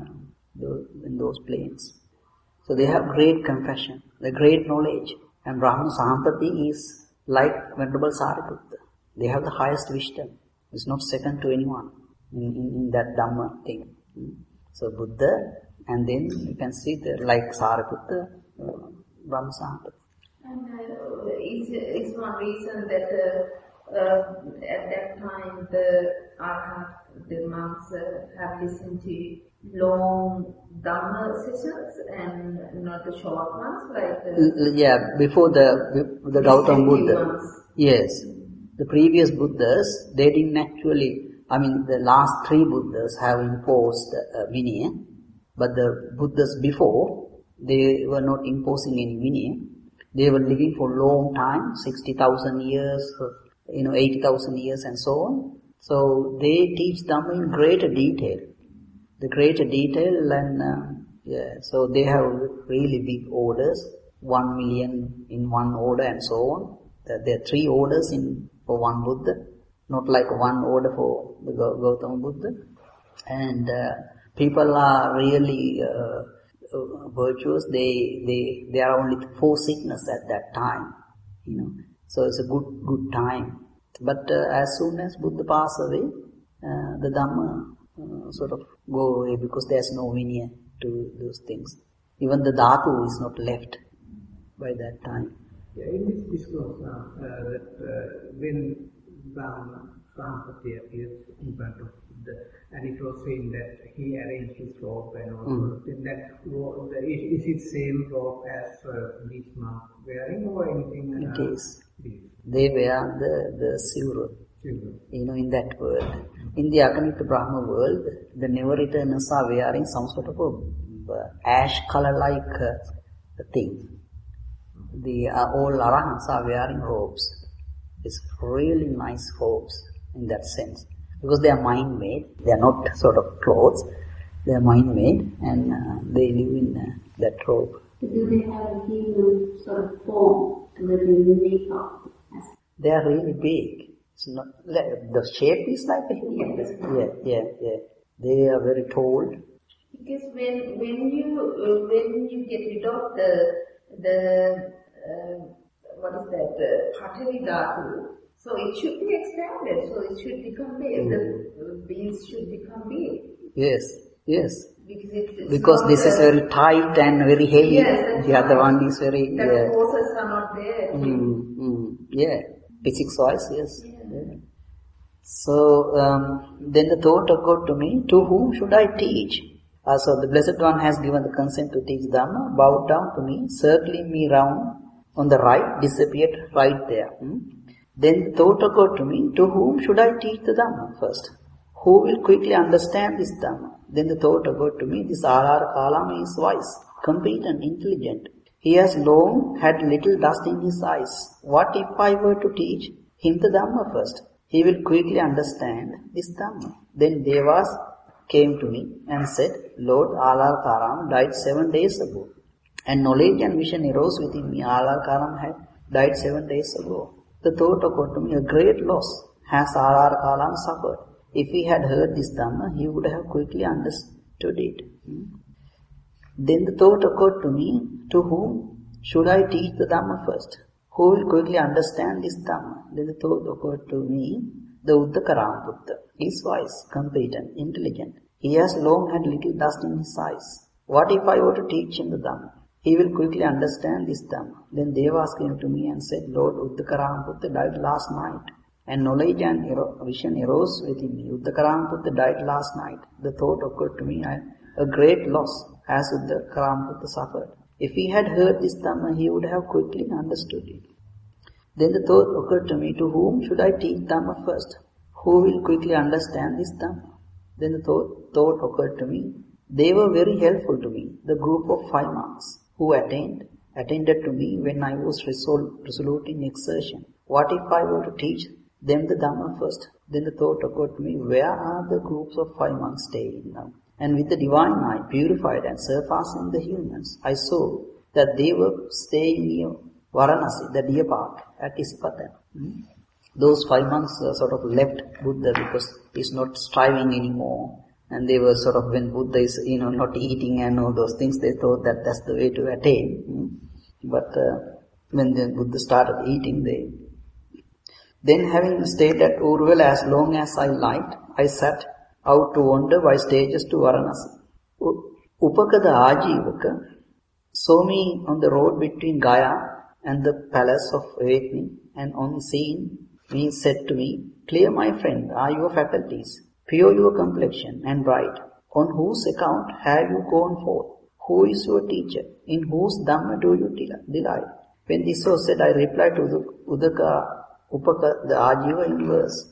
in those planes. So they have great compassion, the great knowledge. And Brahma Sampati is like Venerable Sariputta. They have the highest wisdom. It's not second to anyone in that Dhamma thing. So Buddha, and then you can see like Sariputta, Brahma Sampati. And is one reason that at that time the monks have listened to long Dhamma sessions and not the short ones like before the Gautama Buddha. Yes. The previous Buddhas, they didn't actually, the last 3 Buddhas have imposed Vinaya, but the Buddhas before, they were not imposing any Vinaya. They were living for a long time, 60,000 years, 80,000 years and so on. So they teach Dhamma in greater detail. The greater detail and, so they have really big orders, 1 million in one order and so on. There are 3 orders for one Buddha, not like one order for the Gautama Buddha. And people are really virtuous. There are only 4 sickness at that time, So it's a good time. But as soon as Buddha passed away, the Dhamma sort of go away because there's no Vinaya to those things. Even the Dhatu is not left by that time. Yeah, in this discourse, that when Brahma Sampati appears in front of Buddha, and it was saying that he arranged his robe and all, then that is it same robe as these monks wearing or anything? It is. They wear the silver, in that world. In the Akanita Brahma world, the never-returners are wearing some sort of a ash color-like thing. All arahants are wearing robes. It's really nice robes in that sense. Because they are mind-made. They are not sort of clothes. They are mind-made and they live in that robe. Do they have a human sort of form that they make up? They are really big. It's not, the shape is like a human. Yeah. They are very tall. Because when you get rid of the Patavi Dhatu, so it should be expanded, so it should become big, the beings should become big. Yes. Because this is very tight and very heavy. Yes, the other one is very... The forces are not there. Physics-wise, yes. Yeah. So, then the thought occurred to me, to whom should I teach? So the Blessed One has given the consent to teach Dhamma, bowed down to me, circling me round on the right, disappeared right there. Then the thought occurred to me, to whom should I teach the Dhamma first? Who will quickly understand this Dhamma? Then the thought occurred to me, this Alara Kalama is wise, competent, intelligent. He has long had little dust in his eyes. What if I were to teach him the Dhamma first? He will quickly understand this Dhamma. Then Devas came to me and said, Lord, Alarkaram died 7 days ago. And knowledge and vision arose within me. Alarkaram had died 7 days ago. The thought occurred to me, a great loss has Alarkaram suffered. If he had heard this Dhamma, he would have quickly understood it. Then the thought occurred to me, to whom should I teach the Dhamma first? Who will quickly understand this Dhamma? Then the thought occurred to me, The Uddakaram Buddha is wise, competent, intelligent. He has long had little dust in his eyes. What if I were to teach him the Dhamma? He will quickly understand this Dhamma. Then Devas came to me and said, Lord, Uddakaram Buddha died last night. And knowledge and vision arose within me. Uddakaram Buddha died last night. The thought occurred to me, a great loss as Uddakaram Buddha suffered. If he had heard this Dhamma, he would have quickly understood it. Then the thought occurred to me, to whom should I teach Dhamma first? Who will quickly understand this Dhamma? Then the thought occurred to me, they were very helpful to me, the group of 5 monks who attended to me when I was resolute in exertion. What if I were to teach them the Dhamma first? Then the thought occurred to me, where are the groups of 5 monks staying now? And with the divine eye, purified and surpassing the humans, I saw that they were staying near Varanasi, the deer park at Isipatana. Those 5 monks sort of left Buddha because he's not striving anymore. And they were sort of, when Buddha is, not eating and all those things, they thought that that's the way to attain. But when the Buddha started eating, then having stayed at Uruvela as long as I liked, I set out to wander by stages to Varanasi. Upakada Ajivaka saw me on the road between Gaya and the palace of awakening, and on seeing me said to me, clear my friend are your faculties, pure your complexion and bright. On whose account have you gone forth? Who is your teacher? In whose Dhamma do you delight? When this was said, I replied to the Upaka, the Ajiva in verse,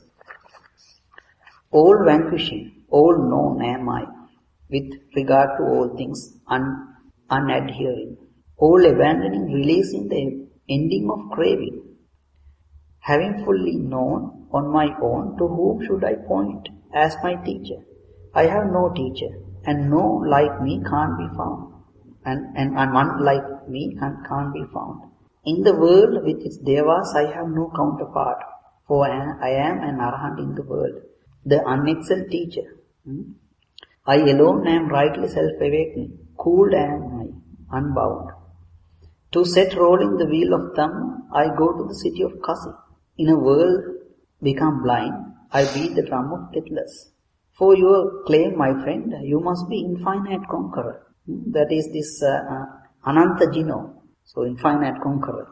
all vanquishing, all known am I, with regard to all things unadhering, all abandoning, releasing the ending of craving. Having fully known on my own, to whom should I point as my teacher? I have no teacher, and no like me can't be found, and one like me can't be found. In the world with its devas, I have no counterpart, for I am an arahant in the world, the unexcelled teacher. I alone am rightly self-awakening, cooled am I, unbound. To set rolling the wheel of Dhamma, I go to the city of Kasi. In a world become blind, I beat the drum of deathless. For your claim, my friend, you must be infinite conqueror. That is this Ananta Jino. So infinite conqueror.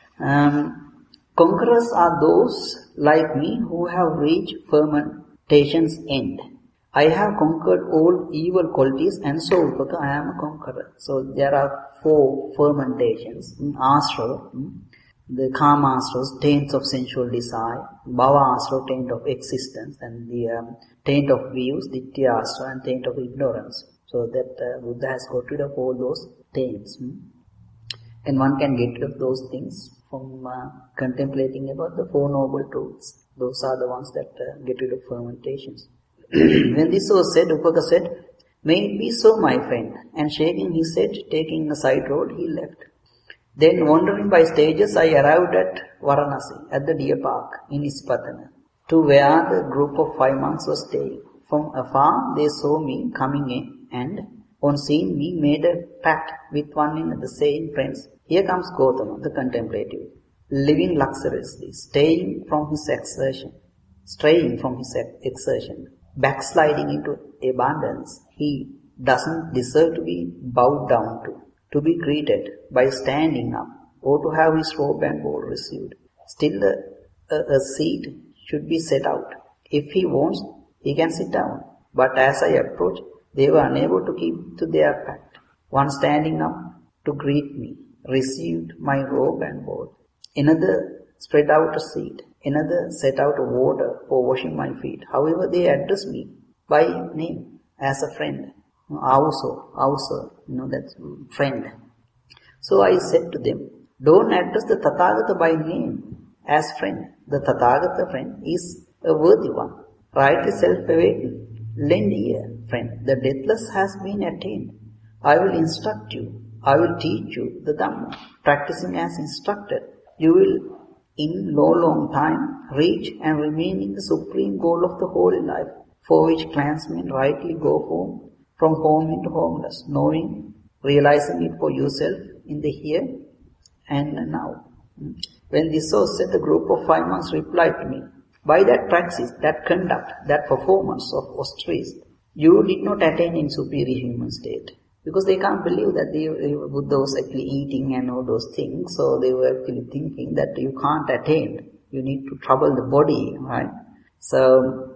Conquerors are those like me who have reached fermentation's end. I have conquered all evil qualities, and so Upaka, I am a conqueror. So there are 4 fermentations. Asra, the Kama Astras, taints of sensual desire, Bhava Astra, taint of existence, and the taint of views, Ditya Astra, and taint of ignorance. So that Buddha has got rid of all those taints. And one can get rid of those things from contemplating about the 4 noble truths. Those are the ones that get rid of fermentations. When this was said, Upaka said, may it be so, my friend. And shaking his head, taking a side road, he left. Then wandering by stages, I arrived at Varanasi, at the deer park in Isipatana, to where the group of 5 monks was staying. From afar, they saw me coming in, and on seeing me, made a pact with one another, saying, friends, here comes Gautama, the contemplative, living luxuriously, straying from his exertion, backsliding into abundance. He doesn't deserve to be bowed down to be greeted by standing up, or to have his robe and bowl received. Still a seat should be set out. If he wants, he can sit down. But as I approached, they were unable to keep to their pact. One standing up to greet me received my robe and bowl. Another spread out a seat. Another set out water for washing my feet. However, they addressed me by name as a friend. Auso, that's friend. So I said to them, don't address the Tathagata by name as friend. The Tathagata friend is a worthy one, rightly self-awakened. Lend ear, friend, the deathless has been attained. I will instruct you. I will teach you the Dhamma. Practicing as instructed, you will in long time reach and remain in the supreme goal of the holy life, for which clansmen rightly go from home into homeless, knowing, realizing it for yourself in the here and now. When this was said, the group of 5 monks replied to me, By that praxis, that conduct, that performance of ostracism, you did not attain in superior human state. Because they can't believe that Buddha was actually eating and all those things, so they were actually thinking that you can't attain. You need to trouble the body, right? So,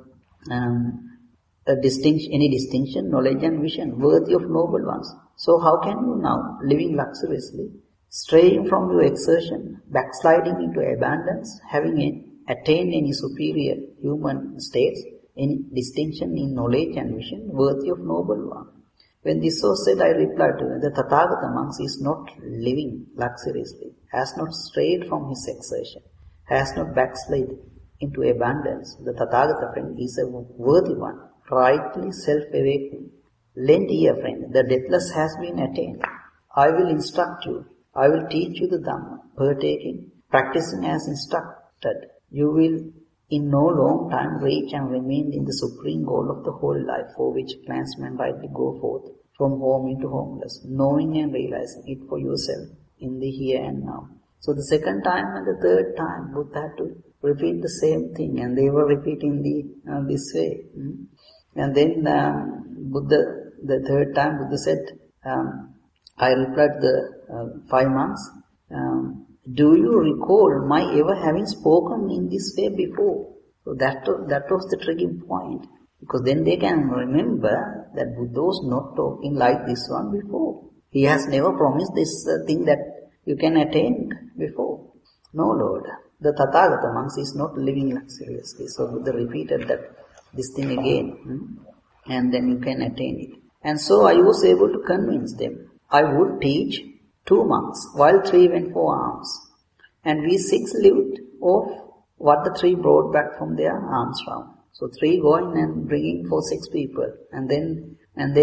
any distinction, knowledge and vision, worthy of noble ones. So how can you now, living luxuriously, straying from your exertion, backsliding into abundance, having attained any superior human states, any distinction in knowledge and vision, worthy of noble one? When this was said, I replied to him, the Tathagata monk is not living luxuriously, has not strayed from his exertion, has not backslid into abundance. The Tathagata friend is a worthy one, rightly self-awakening. Lend ear, friend, the deathless has been attained. I will instruct you. I will teach you the Dhamma. Partaking, practicing as instructed, you will in no long time reach and remain in the supreme goal of the whole life, for which clansmen rightly go forth from home into homeless, knowing and realizing it for yourself in the here and now. So the second time and the third time, Buddha had to repeat the same thing, and they were repeating this way. And then the third time Buddha said, I replied the 5 months, do you recall my ever having spoken in this way before? So that was the triggering point. Because then they can remember that Buddha was not talking like this one before. He has never promised this thing that you can attain before. No, Lord. The Tathagata monks is not living luxuriously. So Buddha repeated this thing again. And then you can attain it. And so I was able to convince them. I would teach 2 monks, while 3 went for alms. And we 6 lived off what the 3 brought back from their alms round. So 3 going and bringing for 6 people. And then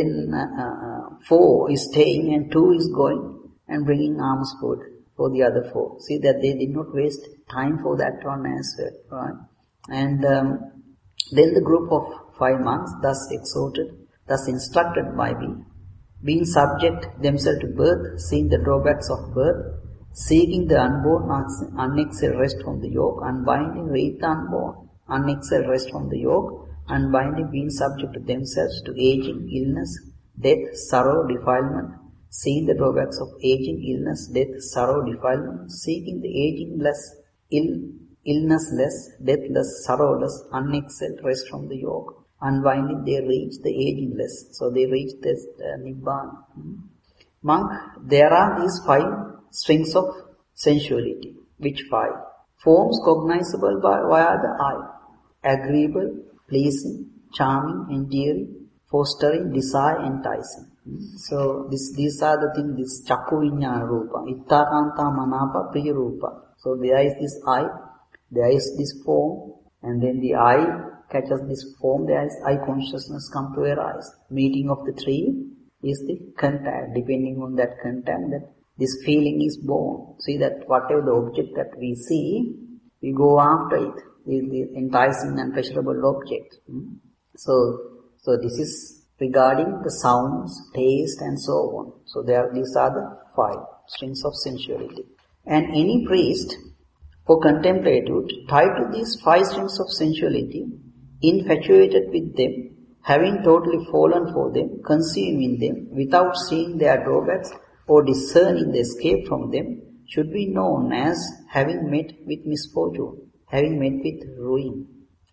4 is staying and 2 is going and bringing alms food for the other 4. See that they did not waste time for that one as well, right? And then the group of 5 monks, thus exhorted, thus instructed by me, being subject themselves to birth, seeing the drawbacks of birth, seeking the unborn, unexcelled rest from the yoke, unbinding, with the unborn, unexcelled rest from the yoke, unbinding, being subject to themselves to aging, illness, death, sorrow, defilement, seeing the drawbacks of aging, illness, death, sorrow, defilement, seeking the aging-less, illness-less, deathless, sorrowless, unexcelled rest from the yoke, unbinding, they reach the agingless. So they reach this Nibbana. Monk, there are these 5 strings of sensuality. Which 5? Forms cognizable via the eye. Agreeable, pleasing, charming, endearing, fostering, desire, enticing. So these are the things, this Chakku Viññāna Rūpa, Ittākāntā Manāpa Priya Rūpa. So there is this eye, there is this form, and then the eye catches this form, there is eye consciousness come to arise. Meeting of the 3 is the contact. Depending on that contact, that this feeling is born. See that whatever the object that we see, we go after it. The enticing and pleasurable object. So this is regarding the sounds, taste and so on. So these are the 5 strings of sensuality. And any priest, for contemplative, tied to these 5 strings of sensuality, infatuated with them, having totally fallen for them, consuming them, without seeing their drawbacks or discerning the escape from them, should be known as having met with misfortune, having met with ruin.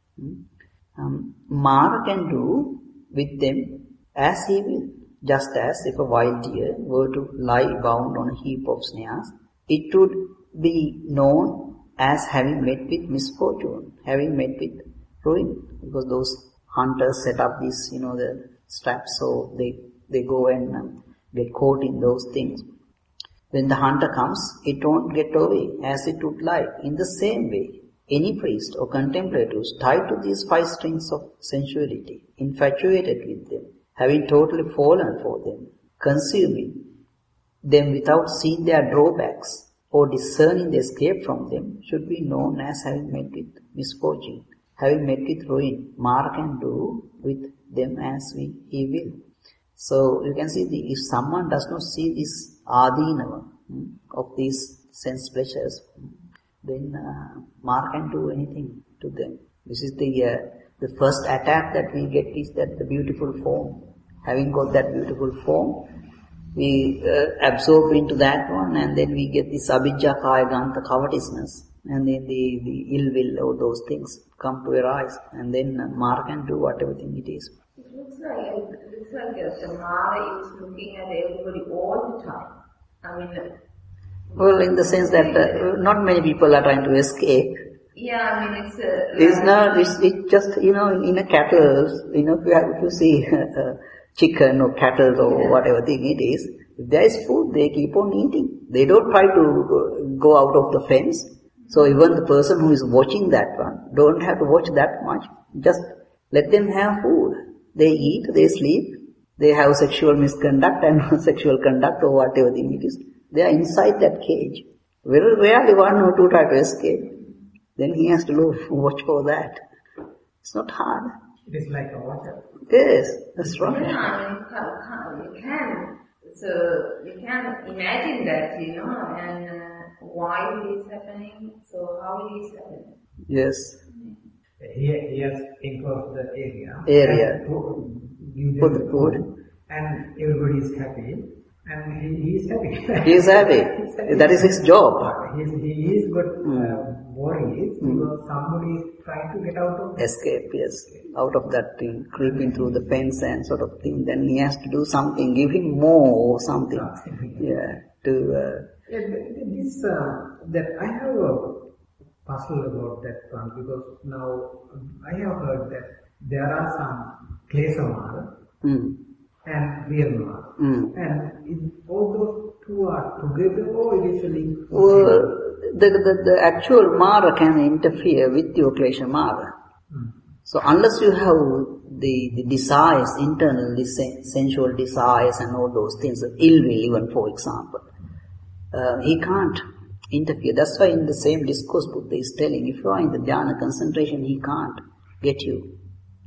Mara can do with them as he will, just as if a wild deer were to lie bound on a heap of snares, it would be known as having met with misfortune, having met with ruin, because those hunters set up these, the straps, so they go and get caught in those things. When the hunter comes, it won't get away as it would like. In the same way, any priest or contemplatives tied to these 5 strings of sensuality, infatuated with them, having totally fallen for them, consuming them without seeing their drawbacks or discerning the escape from them, should be known as having met with misfortune, having met with ruin. Mara can do with them as he will. So you can see, if someone does not see this adhinava of these sense pleasures, then Mara can do anything to them. This is the first attack that we get is that the beautiful form. Having got that beautiful form, we absorb into that one, and then we get this abhijja kaya ganta, covetousness, and then the ill will, all those things come to arise, and then Mara can do whatever thing it is. It looks like the Mara is looking at everybody all the time. I mean, well, in the sense that not many people are trying to escape. Yeah, I mean It's just, in a cattle, if you see chicken or cattle or whatever thing it is, if there is food, they keep on eating. They don't try to go out of the fence. So even the person who is watching that one don't have to watch that much. Just let them have food. They eat, they sleep, they have sexual misconduct and sexual conduct or whatever thing it is. They are inside that cage. Very rarely one or two try to escape. Then he has to watch for that. It's not hard. It is like a water. Yes, that's right. Yeah, I mean, you can. So you can imagine that, and why it is happening, so how it is happening. Yes. He has enclosed the area. Area. Give Put them the food. And everybody is happy. And he is happy. He is happy. That is his job. He is good. Worry is because somebody is trying to get out of Escape, yes. Out of that thing, creeping through the fence and sort of thing. Then he has to do something, give him more or something. Yeah. That I have a puzzle about that one because now I have heard that there are some Klesa Mara and real Mara. And all those two are together or it is a link? Well, the actual Mara can interfere with your Klesha Mara. So unless you have the desires, internal sensual desires and all those things, ill will even for example, he can't interfere. That's why in the same discourse Buddha is telling, if you are in the dhyana concentration, he can't get you.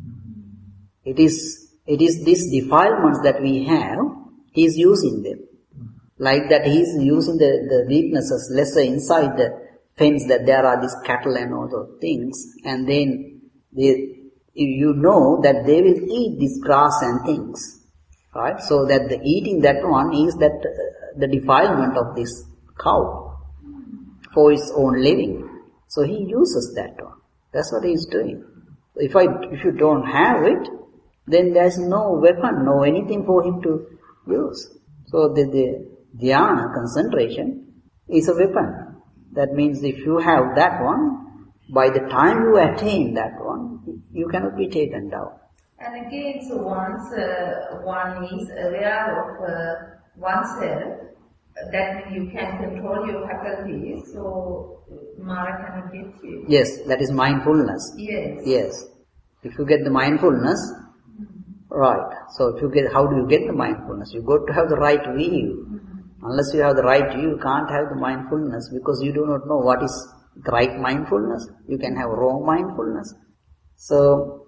It is these defilements that we have, he is using them. Like that he is using the weaknesses lesser inside the fence, that there are these cattle and all those things, and then you know that they will eat this grass and things, right? So that the eating that one is that the defilement of this cow for its own living. So he uses that one. That's what he is doing. If you don't have it, then there is no weapon, no anything for him to use. So the dhyana concentration is a weapon. That means if you have that one, by the time you attain that one, you cannot be taken down. And again, so once one is aware of oneself, that you can control your faculties, so Mara cannot get you. Yes, that is mindfulness. Yes. If you get the mindfulness, right. So how do you get the mindfulness? You got to have the right view. Unless you have the right view, you can't have the mindfulness because you do not know what is the right mindfulness. You can have wrong mindfulness. So,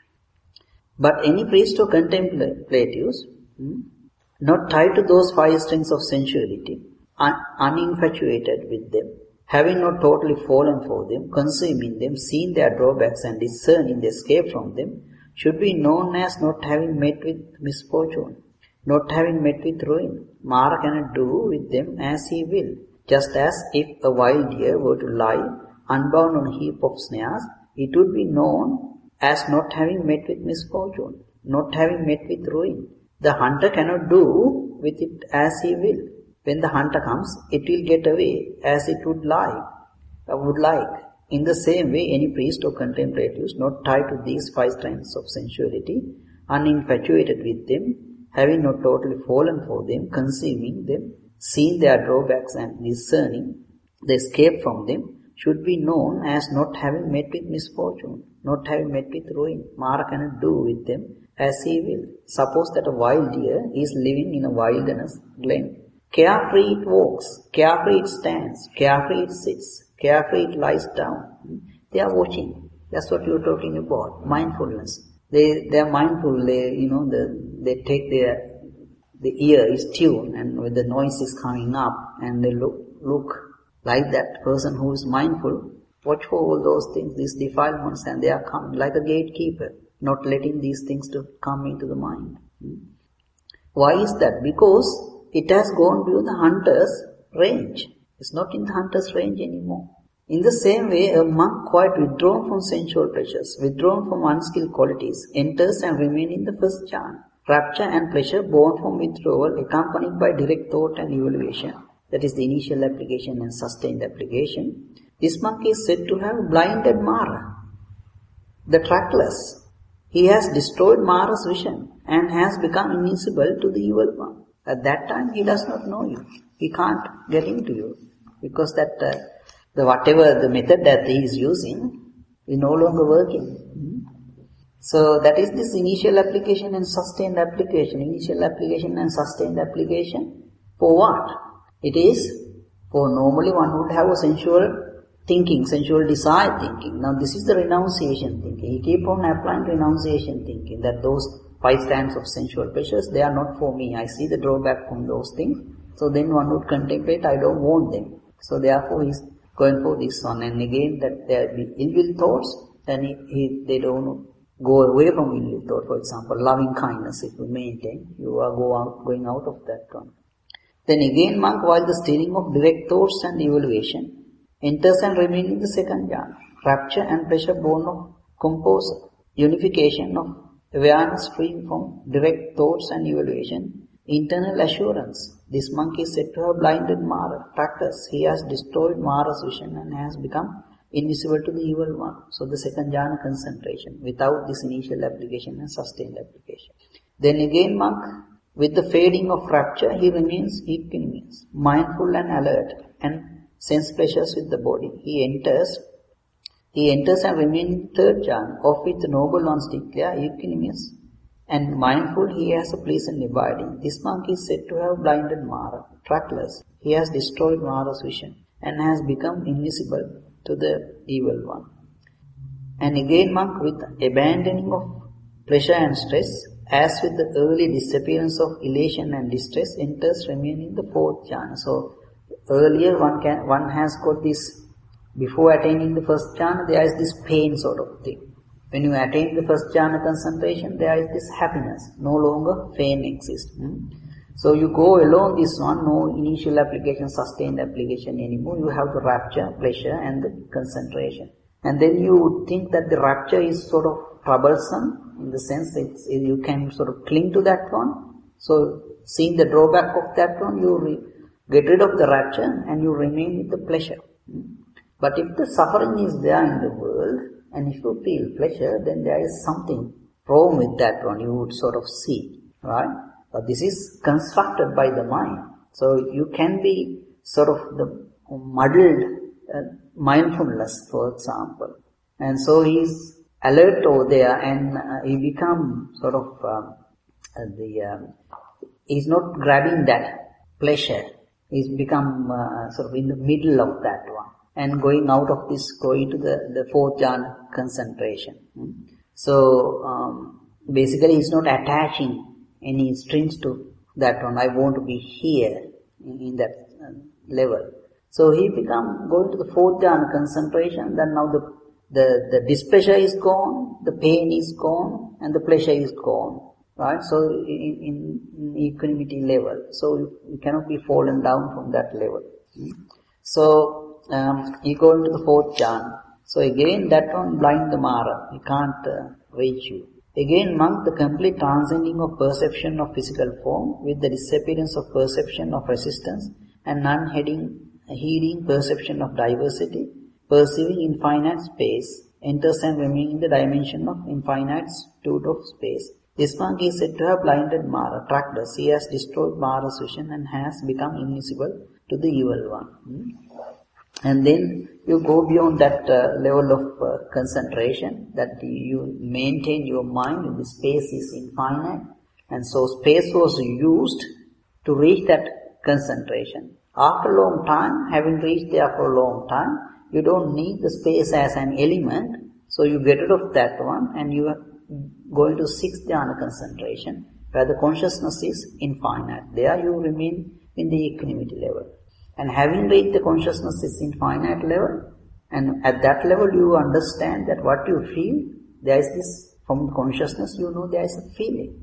but any priest or contemplatives, not tied to those five strings of sensuality, uninfatuated with them, having not totally fallen for them, consuming them, seeing their drawbacks and discerning the escape from them, should be known as not having met with misfortune, not having met with ruin. Mara cannot do with them as he will, just as if a wild deer were to lie unbound on a heap of snares, it would be known as not having met with misfortune, not having met with ruin. The hunter cannot do with it as he will. When the hunter comes, it will get away as it would like. In the same way, any priest or contemplatives not tied to these five strands of sensuality, uninfatuated with them, having not totally fallen for them, conceiving them, seeing their drawbacks and discerning the escape from them, should be known as not having met with misfortune, not having met with ruin. Mara cannot do with them as he will. Suppose that a wild deer is living in a wilderness glen. Carefree it walks, carefree it stands, carefree it sits, carefree it lies down. They are watching. That's what you're talking about, mindfulness. They are mindful. They take the ear is tuned, and when the noise is coming up, and they look like that person who is mindful, Watch for all those things, these defilements, and they are coming like a gatekeeper, not letting these things to come into the mind. Why is that? Because it has gone beyond the hunter's range. It's not in the hunter's range anymore. In the same way, a monk quite withdrawn from sensual pleasures, withdrawn from unskilled qualities, enters and remains in the first jhana. Rapture and pleasure born from withdrawal, accompanied by direct thought and evaluation, that is the initial application and sustained application. This monk is said to have blinded Mara, the trackless. He has destroyed Mara's vision and has become invisible to the evil one. At that time, he does not know you. He can't get into you because whatever the method that he is using is no longer working. So that is this initial application and sustained application. Initial application and sustained application for what? It is for normally one would have a sensual thinking, sensual desire thinking. Now this is the renunciation thinking. He keep on applying renunciation thinking, that those 5 strands of sensual pleasures, they are not for me. I see the drawback from those things. So then one would contemplate, I don't want them. So therefore he is going for this one. And again that there be ill will thoughts, and they don't go away from ill will thought. For example, loving kindness, if you maintain, you are going out of that one. Then again monk, while the steering of direct thoughts and evaluation, enters and remains in the second jhana. Rapture and pleasure born of composure, unification of awareness free from direct thoughts and evaluation, internal assurance. This monk is said to have blinded Mara, trackless. He has destroyed Mara's vision and has become invisible to the evil one. So the second jhana concentration, without this initial application and sustained application. Then again monk, with the fading of rapture, he remains equanimous, mindful and alert, and sense pleasures with the body. He enters and remains in the third jhana, of which the noble ones declare equanimous and mindful. He has a pleasant abiding. This monk is said to have blinded Mara, trackless. He has destroyed Mara's vision and has become invisible to the evil one. And again monk, with abandoning of pleasure and stress, as with the early disappearance of elation and distress, enters remaining in the fourth jhana. So earlier one has got this, before attaining the first jhana, there is this pain sort of thing. When you attain the first jhana concentration, there is this happiness. No longer pain exists. So you go along this one, no initial application, sustained application anymore. You have the rapture, pleasure and the concentration. And then you would think that the rapture is sort of troublesome, in the sense you can sort of cling to that one. So seeing the drawback of that one, you get rid of the rapture and you remain with the pleasure. But if the suffering is there in the world, and if you feel pleasure, then there is something wrong with that one, you would sort of see, right? But this is constructed by the mind. So you can be sort of the muddled mindfulness, for example. And so he is alert over there, and he becomes sort of he's not grabbing that pleasure. He's become sort of in the middle of that one, and going out of this, going to the fourth jhana concentration. So basically he's not attaching any strings to that one. I want to be here in that level. So he become going to the fourth jhana concentration. Then now the displeasure is gone, the pain is gone, and the pleasure is gone. Right? So in equanimity level. So you cannot be fallen down from that level. So you go into the fourth jhana. So again that one blind the Mara. He can't reach you. Again monk, the complete transcending of perception of physical form with the disappearance of perception of resistance and non-heeding perception of diversity, perceiving infinite space, enters and remains in the dimension of infinitude of space. This monk is said to have blinded Mara, trackless. He has destroyed Mara's vision and has become invisible to the evil one. And then you go beyond that level of concentration, that you maintain your mind in the space is infinite, and so space was used to reach that concentration. After a long time, having reached there for a long time, you don't need the space as an element, so you get rid of that one and you are going to sixth jhana concentration, where the consciousness is infinite. There you remain in the equanimity level. And having reached the consciousness is infinite level, And at that level you understand that what you feel, there is this, from consciousness you know there is a feeling.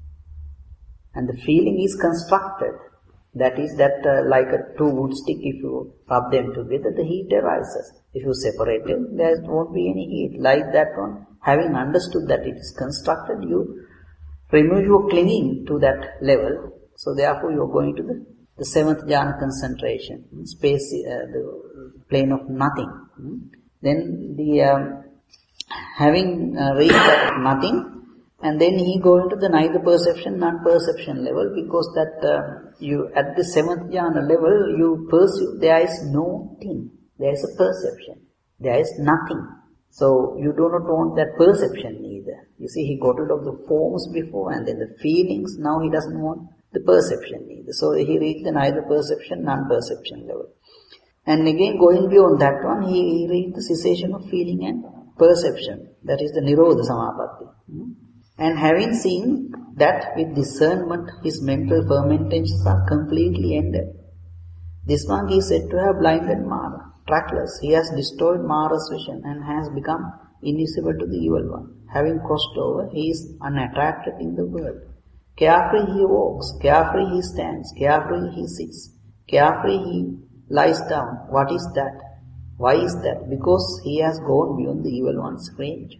And the feeling is constructed. That is that like a two wood stick, if you rub them together, the heat arises. If you separate them, there won't be any heat. Like that one, having understood that it is constructed, you remove your clinging to that level. So therefore you are going to the seventh jhana concentration, space, the plane of nothing. Then the having reached that nothing, and then he go into the neither perception, non-perception level, because that you at the seventh jhana level you perceive there is no thing, there is a perception, there is nothing. So you do not want that perception either. You see, he got rid of the forms before and then the feelings. Now he doesn't want the perception either. So he reached the neither perception, non-perception level. And again, going beyond that one, he reached the cessation of feeling and perception. That is the Nirodha Samapatti. And having seen that with discernment, his mental fermentations are completely ended. This monk is said to have blinded Mara, trackless. He has destroyed Mara's vision and has become invisible to the evil one. Having crossed over, he is unattracted in the world. Carefree he walks, carefree he stands, carefree he sits, carefree he lies down. What is that? Why is that? Because he has gone beyond the evil one's range.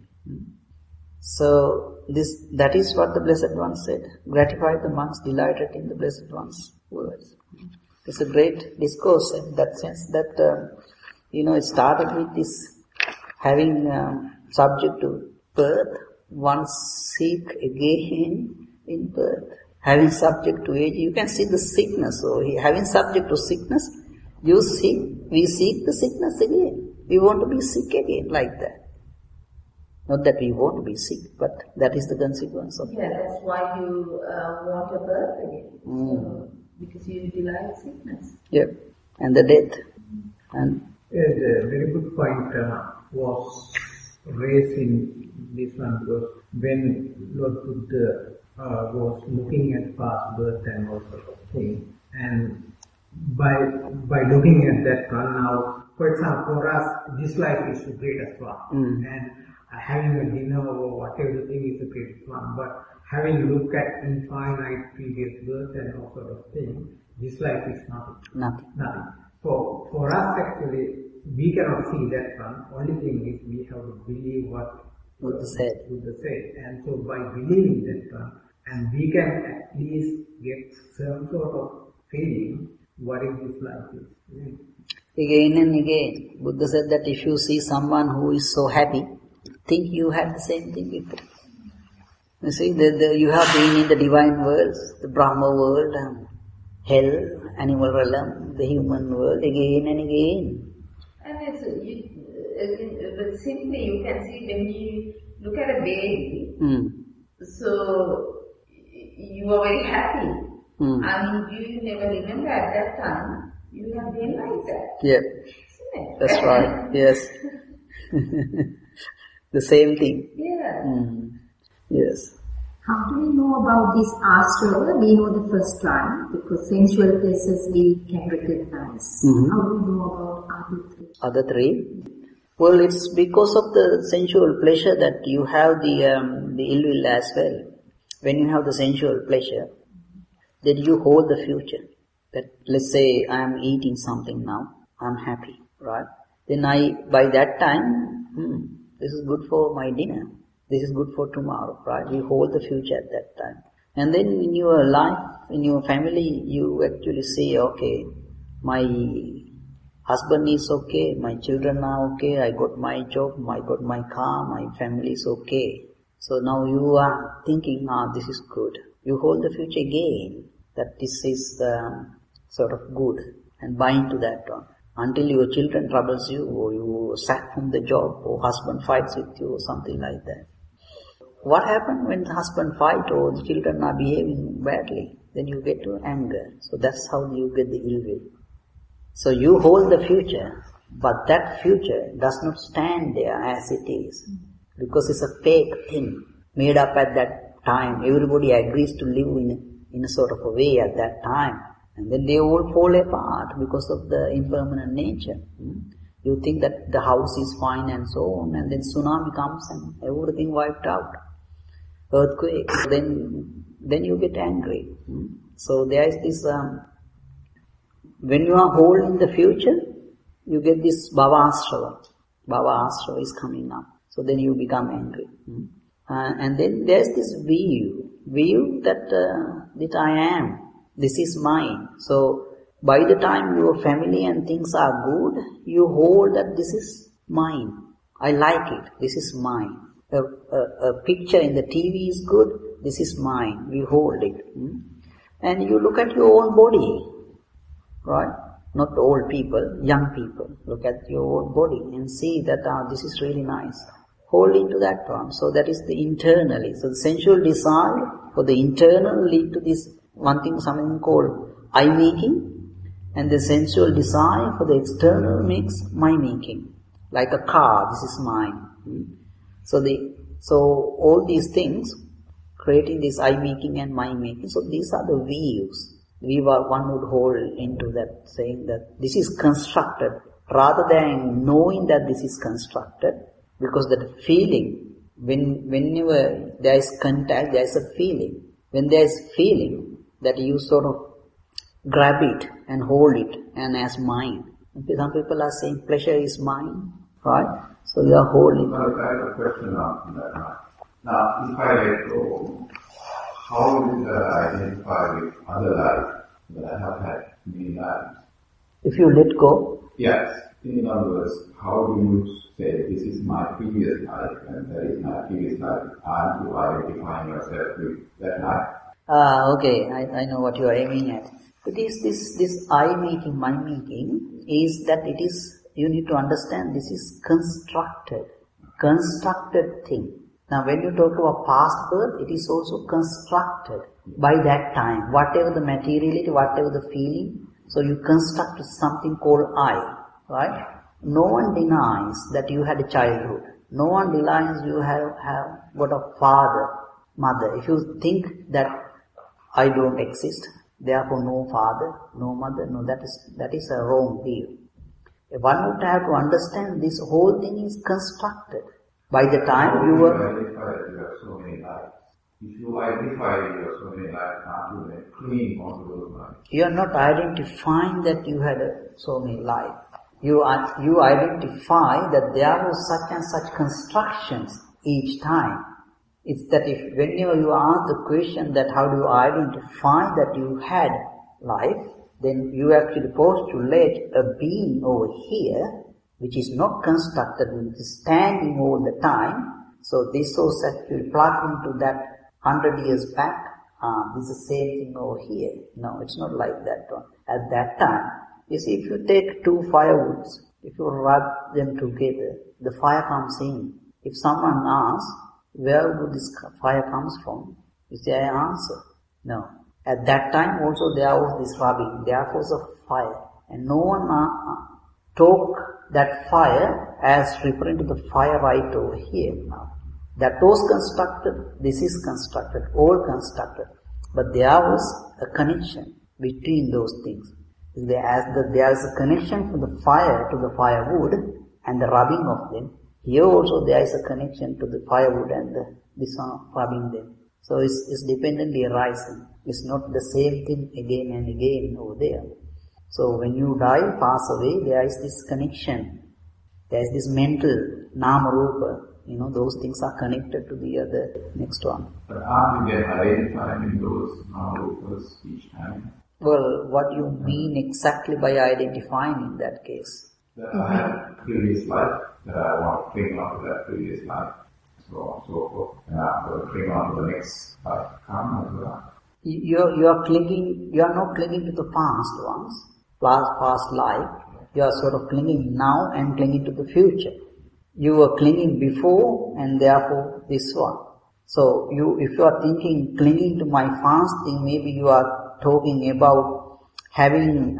So that is what the Blessed One said. Gratified the monks, delighted in the Blessed One's words. It's a great discourse in that sense that, it started with this having subject to birth, one seek again in birth. Having subject to age, you can see the sickness. So having subject to sickness, we seek the sickness again. We want to be sick again, like that. Not that we want to be sick, but that is the consequence of that. That's why you want a birth again. So, because you delight sickness. Yep. And the death. And a very good point was raised in this one, because when Lord Buddha was looking at past birth and all sort of thing, and by looking at that one now, for example, for us, this life is the greatest one, and having a dinner or whatever the thing is the greatest one, but having looked at infinite previous birth and all sort of thing, this life is nothing. For us actually, we cannot see that one. Only thing is we have to believe what Buddha said. And so by believing that one, and we can at least get some sort of feeling what is this life is. Again and again, Buddha said that if you see someone who is so happy, think you had the same thing before. You see, you have been in the divine worlds, the Brahma world, hell, animal realm, the human world, again and again. And but simply you can see when you look at a baby, so you are very happy. Do you never remember at that time you have been like that? Yeah, that's right. Yes. The same thing. Yeah. Yes. How do we know about this astral? We know the first one because sensual places we can recognize. How do we know about other three? Other three? Well, it's because of the sensual pleasure that you have the ill will as well. When you have the sensual pleasure, then you hold the future. That let's say I am eating something now, I am happy, right? Then by that time, this is good for my dinner. This is good for tomorrow, right? We hold the future at that time. And then in your life, in your family, you actually say, okay, my husband is okay, my children are okay, I got my job, I got my car, my family is okay. So now you are thinking, this is good. You hold the future again, that this is sort of good, and bind to that one. Until your children troubles you, or you sack from the job, or husband fights with you, or something like that. What happens when the husband fights or the children are behaving badly? Then you get to anger. So that's how you get the ill will. So you hold the future, but that future does not stand there as it is. Because it's a fake thing, made up at that time. Everybody agrees to live in a sort of a way at that time. And then they all fall apart because of the impermanent nature. You think that the house is fine and so on, and then tsunami comes and everything wiped out. Earthquake, then you get angry. So there is this, when you are holding the future, you get this bhava asrava. Bhava asrava is coming up. So then you become angry. And then there's this view that I am. This is mine. So by the time your family and things are good, you hold that this is mine. I like it. This is mine. A picture in the TV is good. This is mine. We hold it. And you look at your own body, right? Not old people, young people. Look at your own body and see that this is really nice. Hold into that one. So that is the internally. So the sensual desire for the internal lead to this one thing, something called I making, and the sensual desire for the external makes my making. Like a car, this is mine. So all these things creating this I making and my making. So these are the views. One would hold into that, saying that this is constructed, rather than knowing that this is constructed, because that feeling, whenever there is contact, there is a feeling. When there is feeling, that you sort of grab it and hold it and as mine. Some people are saying pleasure is mine, right? So you are holding. Well, I have a question on that. Now, if I let go, how will I identify with other life that I have had many lives? If you let go? Yes. In other words, how do you say this is my previous life and that is my previous life? Aren't you identifying yourself with that life? Okay, I know what you are aiming at. But this I making, my making, is that it is, you need to understand this is constructed thing. Now when you talk about past birth, it is also constructed by that time. Whatever the materiality, whatever the feeling, so you construct something called I, right? No one denies that you had a childhood. No one denies you have got a father, mother. If you think that I don't exist, therefore no father, no mother, no, that is a wrong view. One would have to understand this whole thing is constructed. By the time you were... identify that you have so many lives. If you identify that you have so many lives, can't you cling onto those lives? You are not identifying that you had so many lives. You identify that there was such and such constructions each time. It's that if whenever you ask the question that how do you identify that you had life, then you actually postulate a being over here which is not constructed, which is standing all the time. So this was actually plugged into that 100 years back. This is the same thing over here. No, it's not like that one. At that time, you see, if you take two firewoods, if you rub them together, the fire comes in. If someone asks, where would this fire comes from? You say, I answer, no. At that time also there was this rubbing, there was a fire. And no one took that fire as referring to the fire right over here now. That was constructed, this is constructed, all constructed. But there was a connection between those things. There is a connection from the fire to the firewood and the rubbing of them. Here also there is a connection to the firewood and this one rubbing them. So it's dependently arising. It's not the same thing again and again over there. So when you die, pass away, there is this connection. There is this mental nama rupa. Those things are connected to the other next one. But aren't you then identifying those nama rupas each time? Well, what do you mean exactly by identifying in that case? That I had a previous life, that I want to cling on to that previous life, so on and so forth. And I'm going to cling on to the next life. You are not clinging to the past ones, past life. You are sort of clinging now and clinging to the future. You were clinging before and therefore this one. So if you are thinking, clinging to my past thing, maybe you are talking about having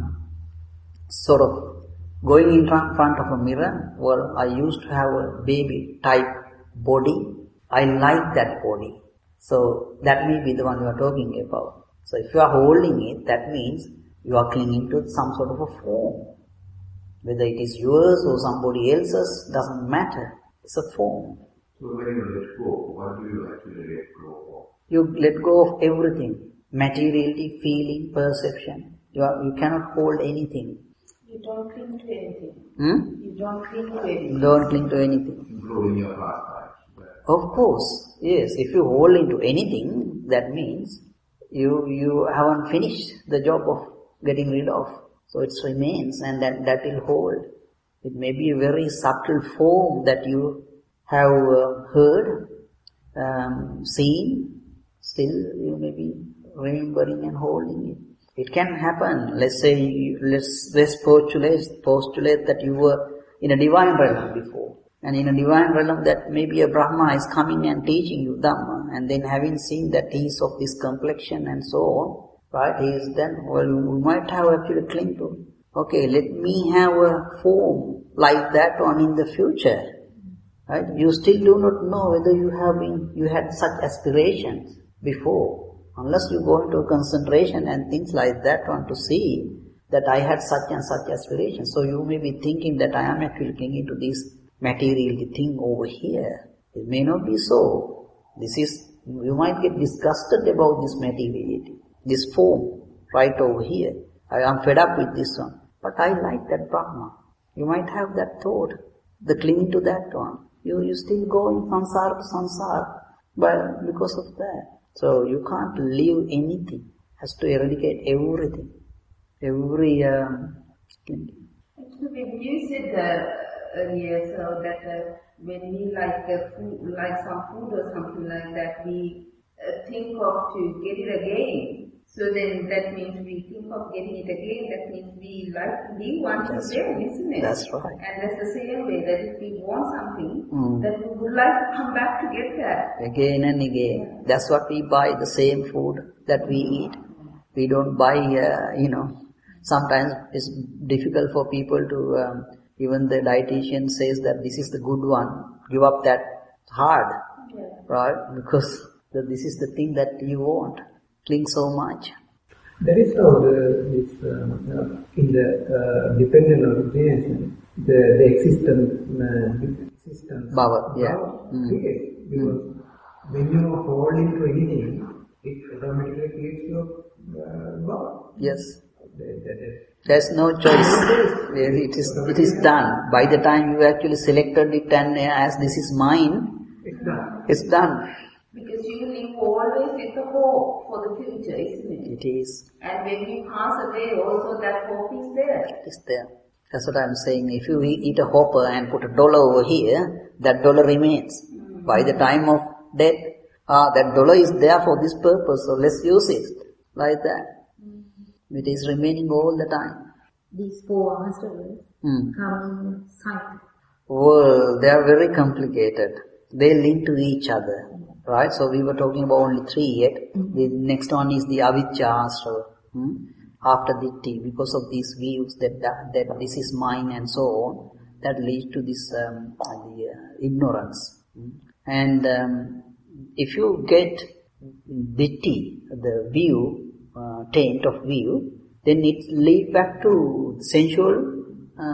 sort of going in front of a mirror. Well, I used to have a baby type body. I like that body. So that may be the one you are talking about. So if you are holding it, that means you are clinging to some sort of a form. Whether it is yours or somebody else's, doesn't matter. It's a form. So when you let go, what do you actually let go of? You let go of everything. Materiality, feeling, perception. You cannot hold anything. You don't cling to anything. Hmm? You don't cling to anything. Don't cling to anything. Including your past lives. Of course, yes. If you hold into anything, that means you haven't finished the job of getting rid of. So it remains, and that will hold. It may be a very subtle form that you have heard, seen, still you may be remembering and holding it. It can happen. Let's say, let's postulate that you were in a divine realm before. And in a divine realm that maybe a Brahma is coming and teaching you Dhamma, and then having seen that he is of this complexion and so on, right, he is then, well, you might have actually clung to, okay, let me have a form like that one in the future, right? You still do not know whether you had such aspirations before, unless you go into concentration and things like that one to see that I had such and such aspirations. So you may be thinking that I am actually clinging to this material thing over here. It may not be so. You might get disgusted about this materiality, this form right over here. I am fed up with this one. But I like that Brahma. You might have that thought, the clinging to that one. You still go in samsara to samsara, but because of that. So you can't leave anything. Has to eradicate everything. Every Actually, when you said earlier, so that when we like food, like some food or something like that, we think of to get it again. So then that means we think of getting it again. That means we want it again, isn't it? That's right. And that's the same way that if we want something, that we would like to come back to get that. Again and again. Yeah. That's what we buy, the same food that we eat. We don't buy, sometimes it's difficult for people to, even the dietitian says that this is the good one. Give up that hard, right? Because this is the thing that you want. Cling so much. That is how in the dependent origination, the existence Bhava, yeah. Creates. Because when you hold into anything, it automatically creates your bhava. Yes. There's no choice. It is done. By the time you actually selected it and as this is mine, it's done. Because you live always with the hope for the future, isn't it? It is. And when you pass away, also that hope is there. It's there. That's what I'm saying. If you eat a hopper and put $1 over here, that dollar remains. By the time of death, that dollar is there for this purpose, so let's use it. Like that. It is remaining all the time. These four masters come in cycle. Well, they are very complicated. They link to each other. Right, so we were talking about only 3 yet. The next one is the avijja asrava. After the T, because of these views that this is mine and so on, that leads to this ignorance. And if you get ditti, the view, taint of view, then it leads back to sensual,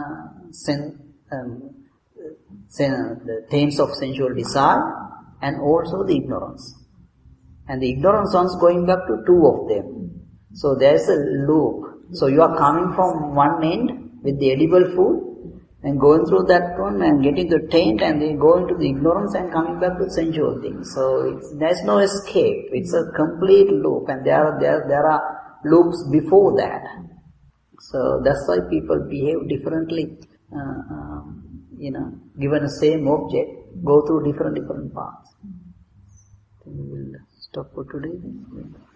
the taints of sensual desire, and also the ignorance. And the ignorance one's going back to 2 of them. So there's a loop. So you are coming from one end with the edible food and going through that one and getting the taint and then going to the ignorance and coming back to sensual things. So there's no escape. It's a complete loop, and there are loops before that. So that's why people behave differently. Given the same object, go through different paths. We will stop for today.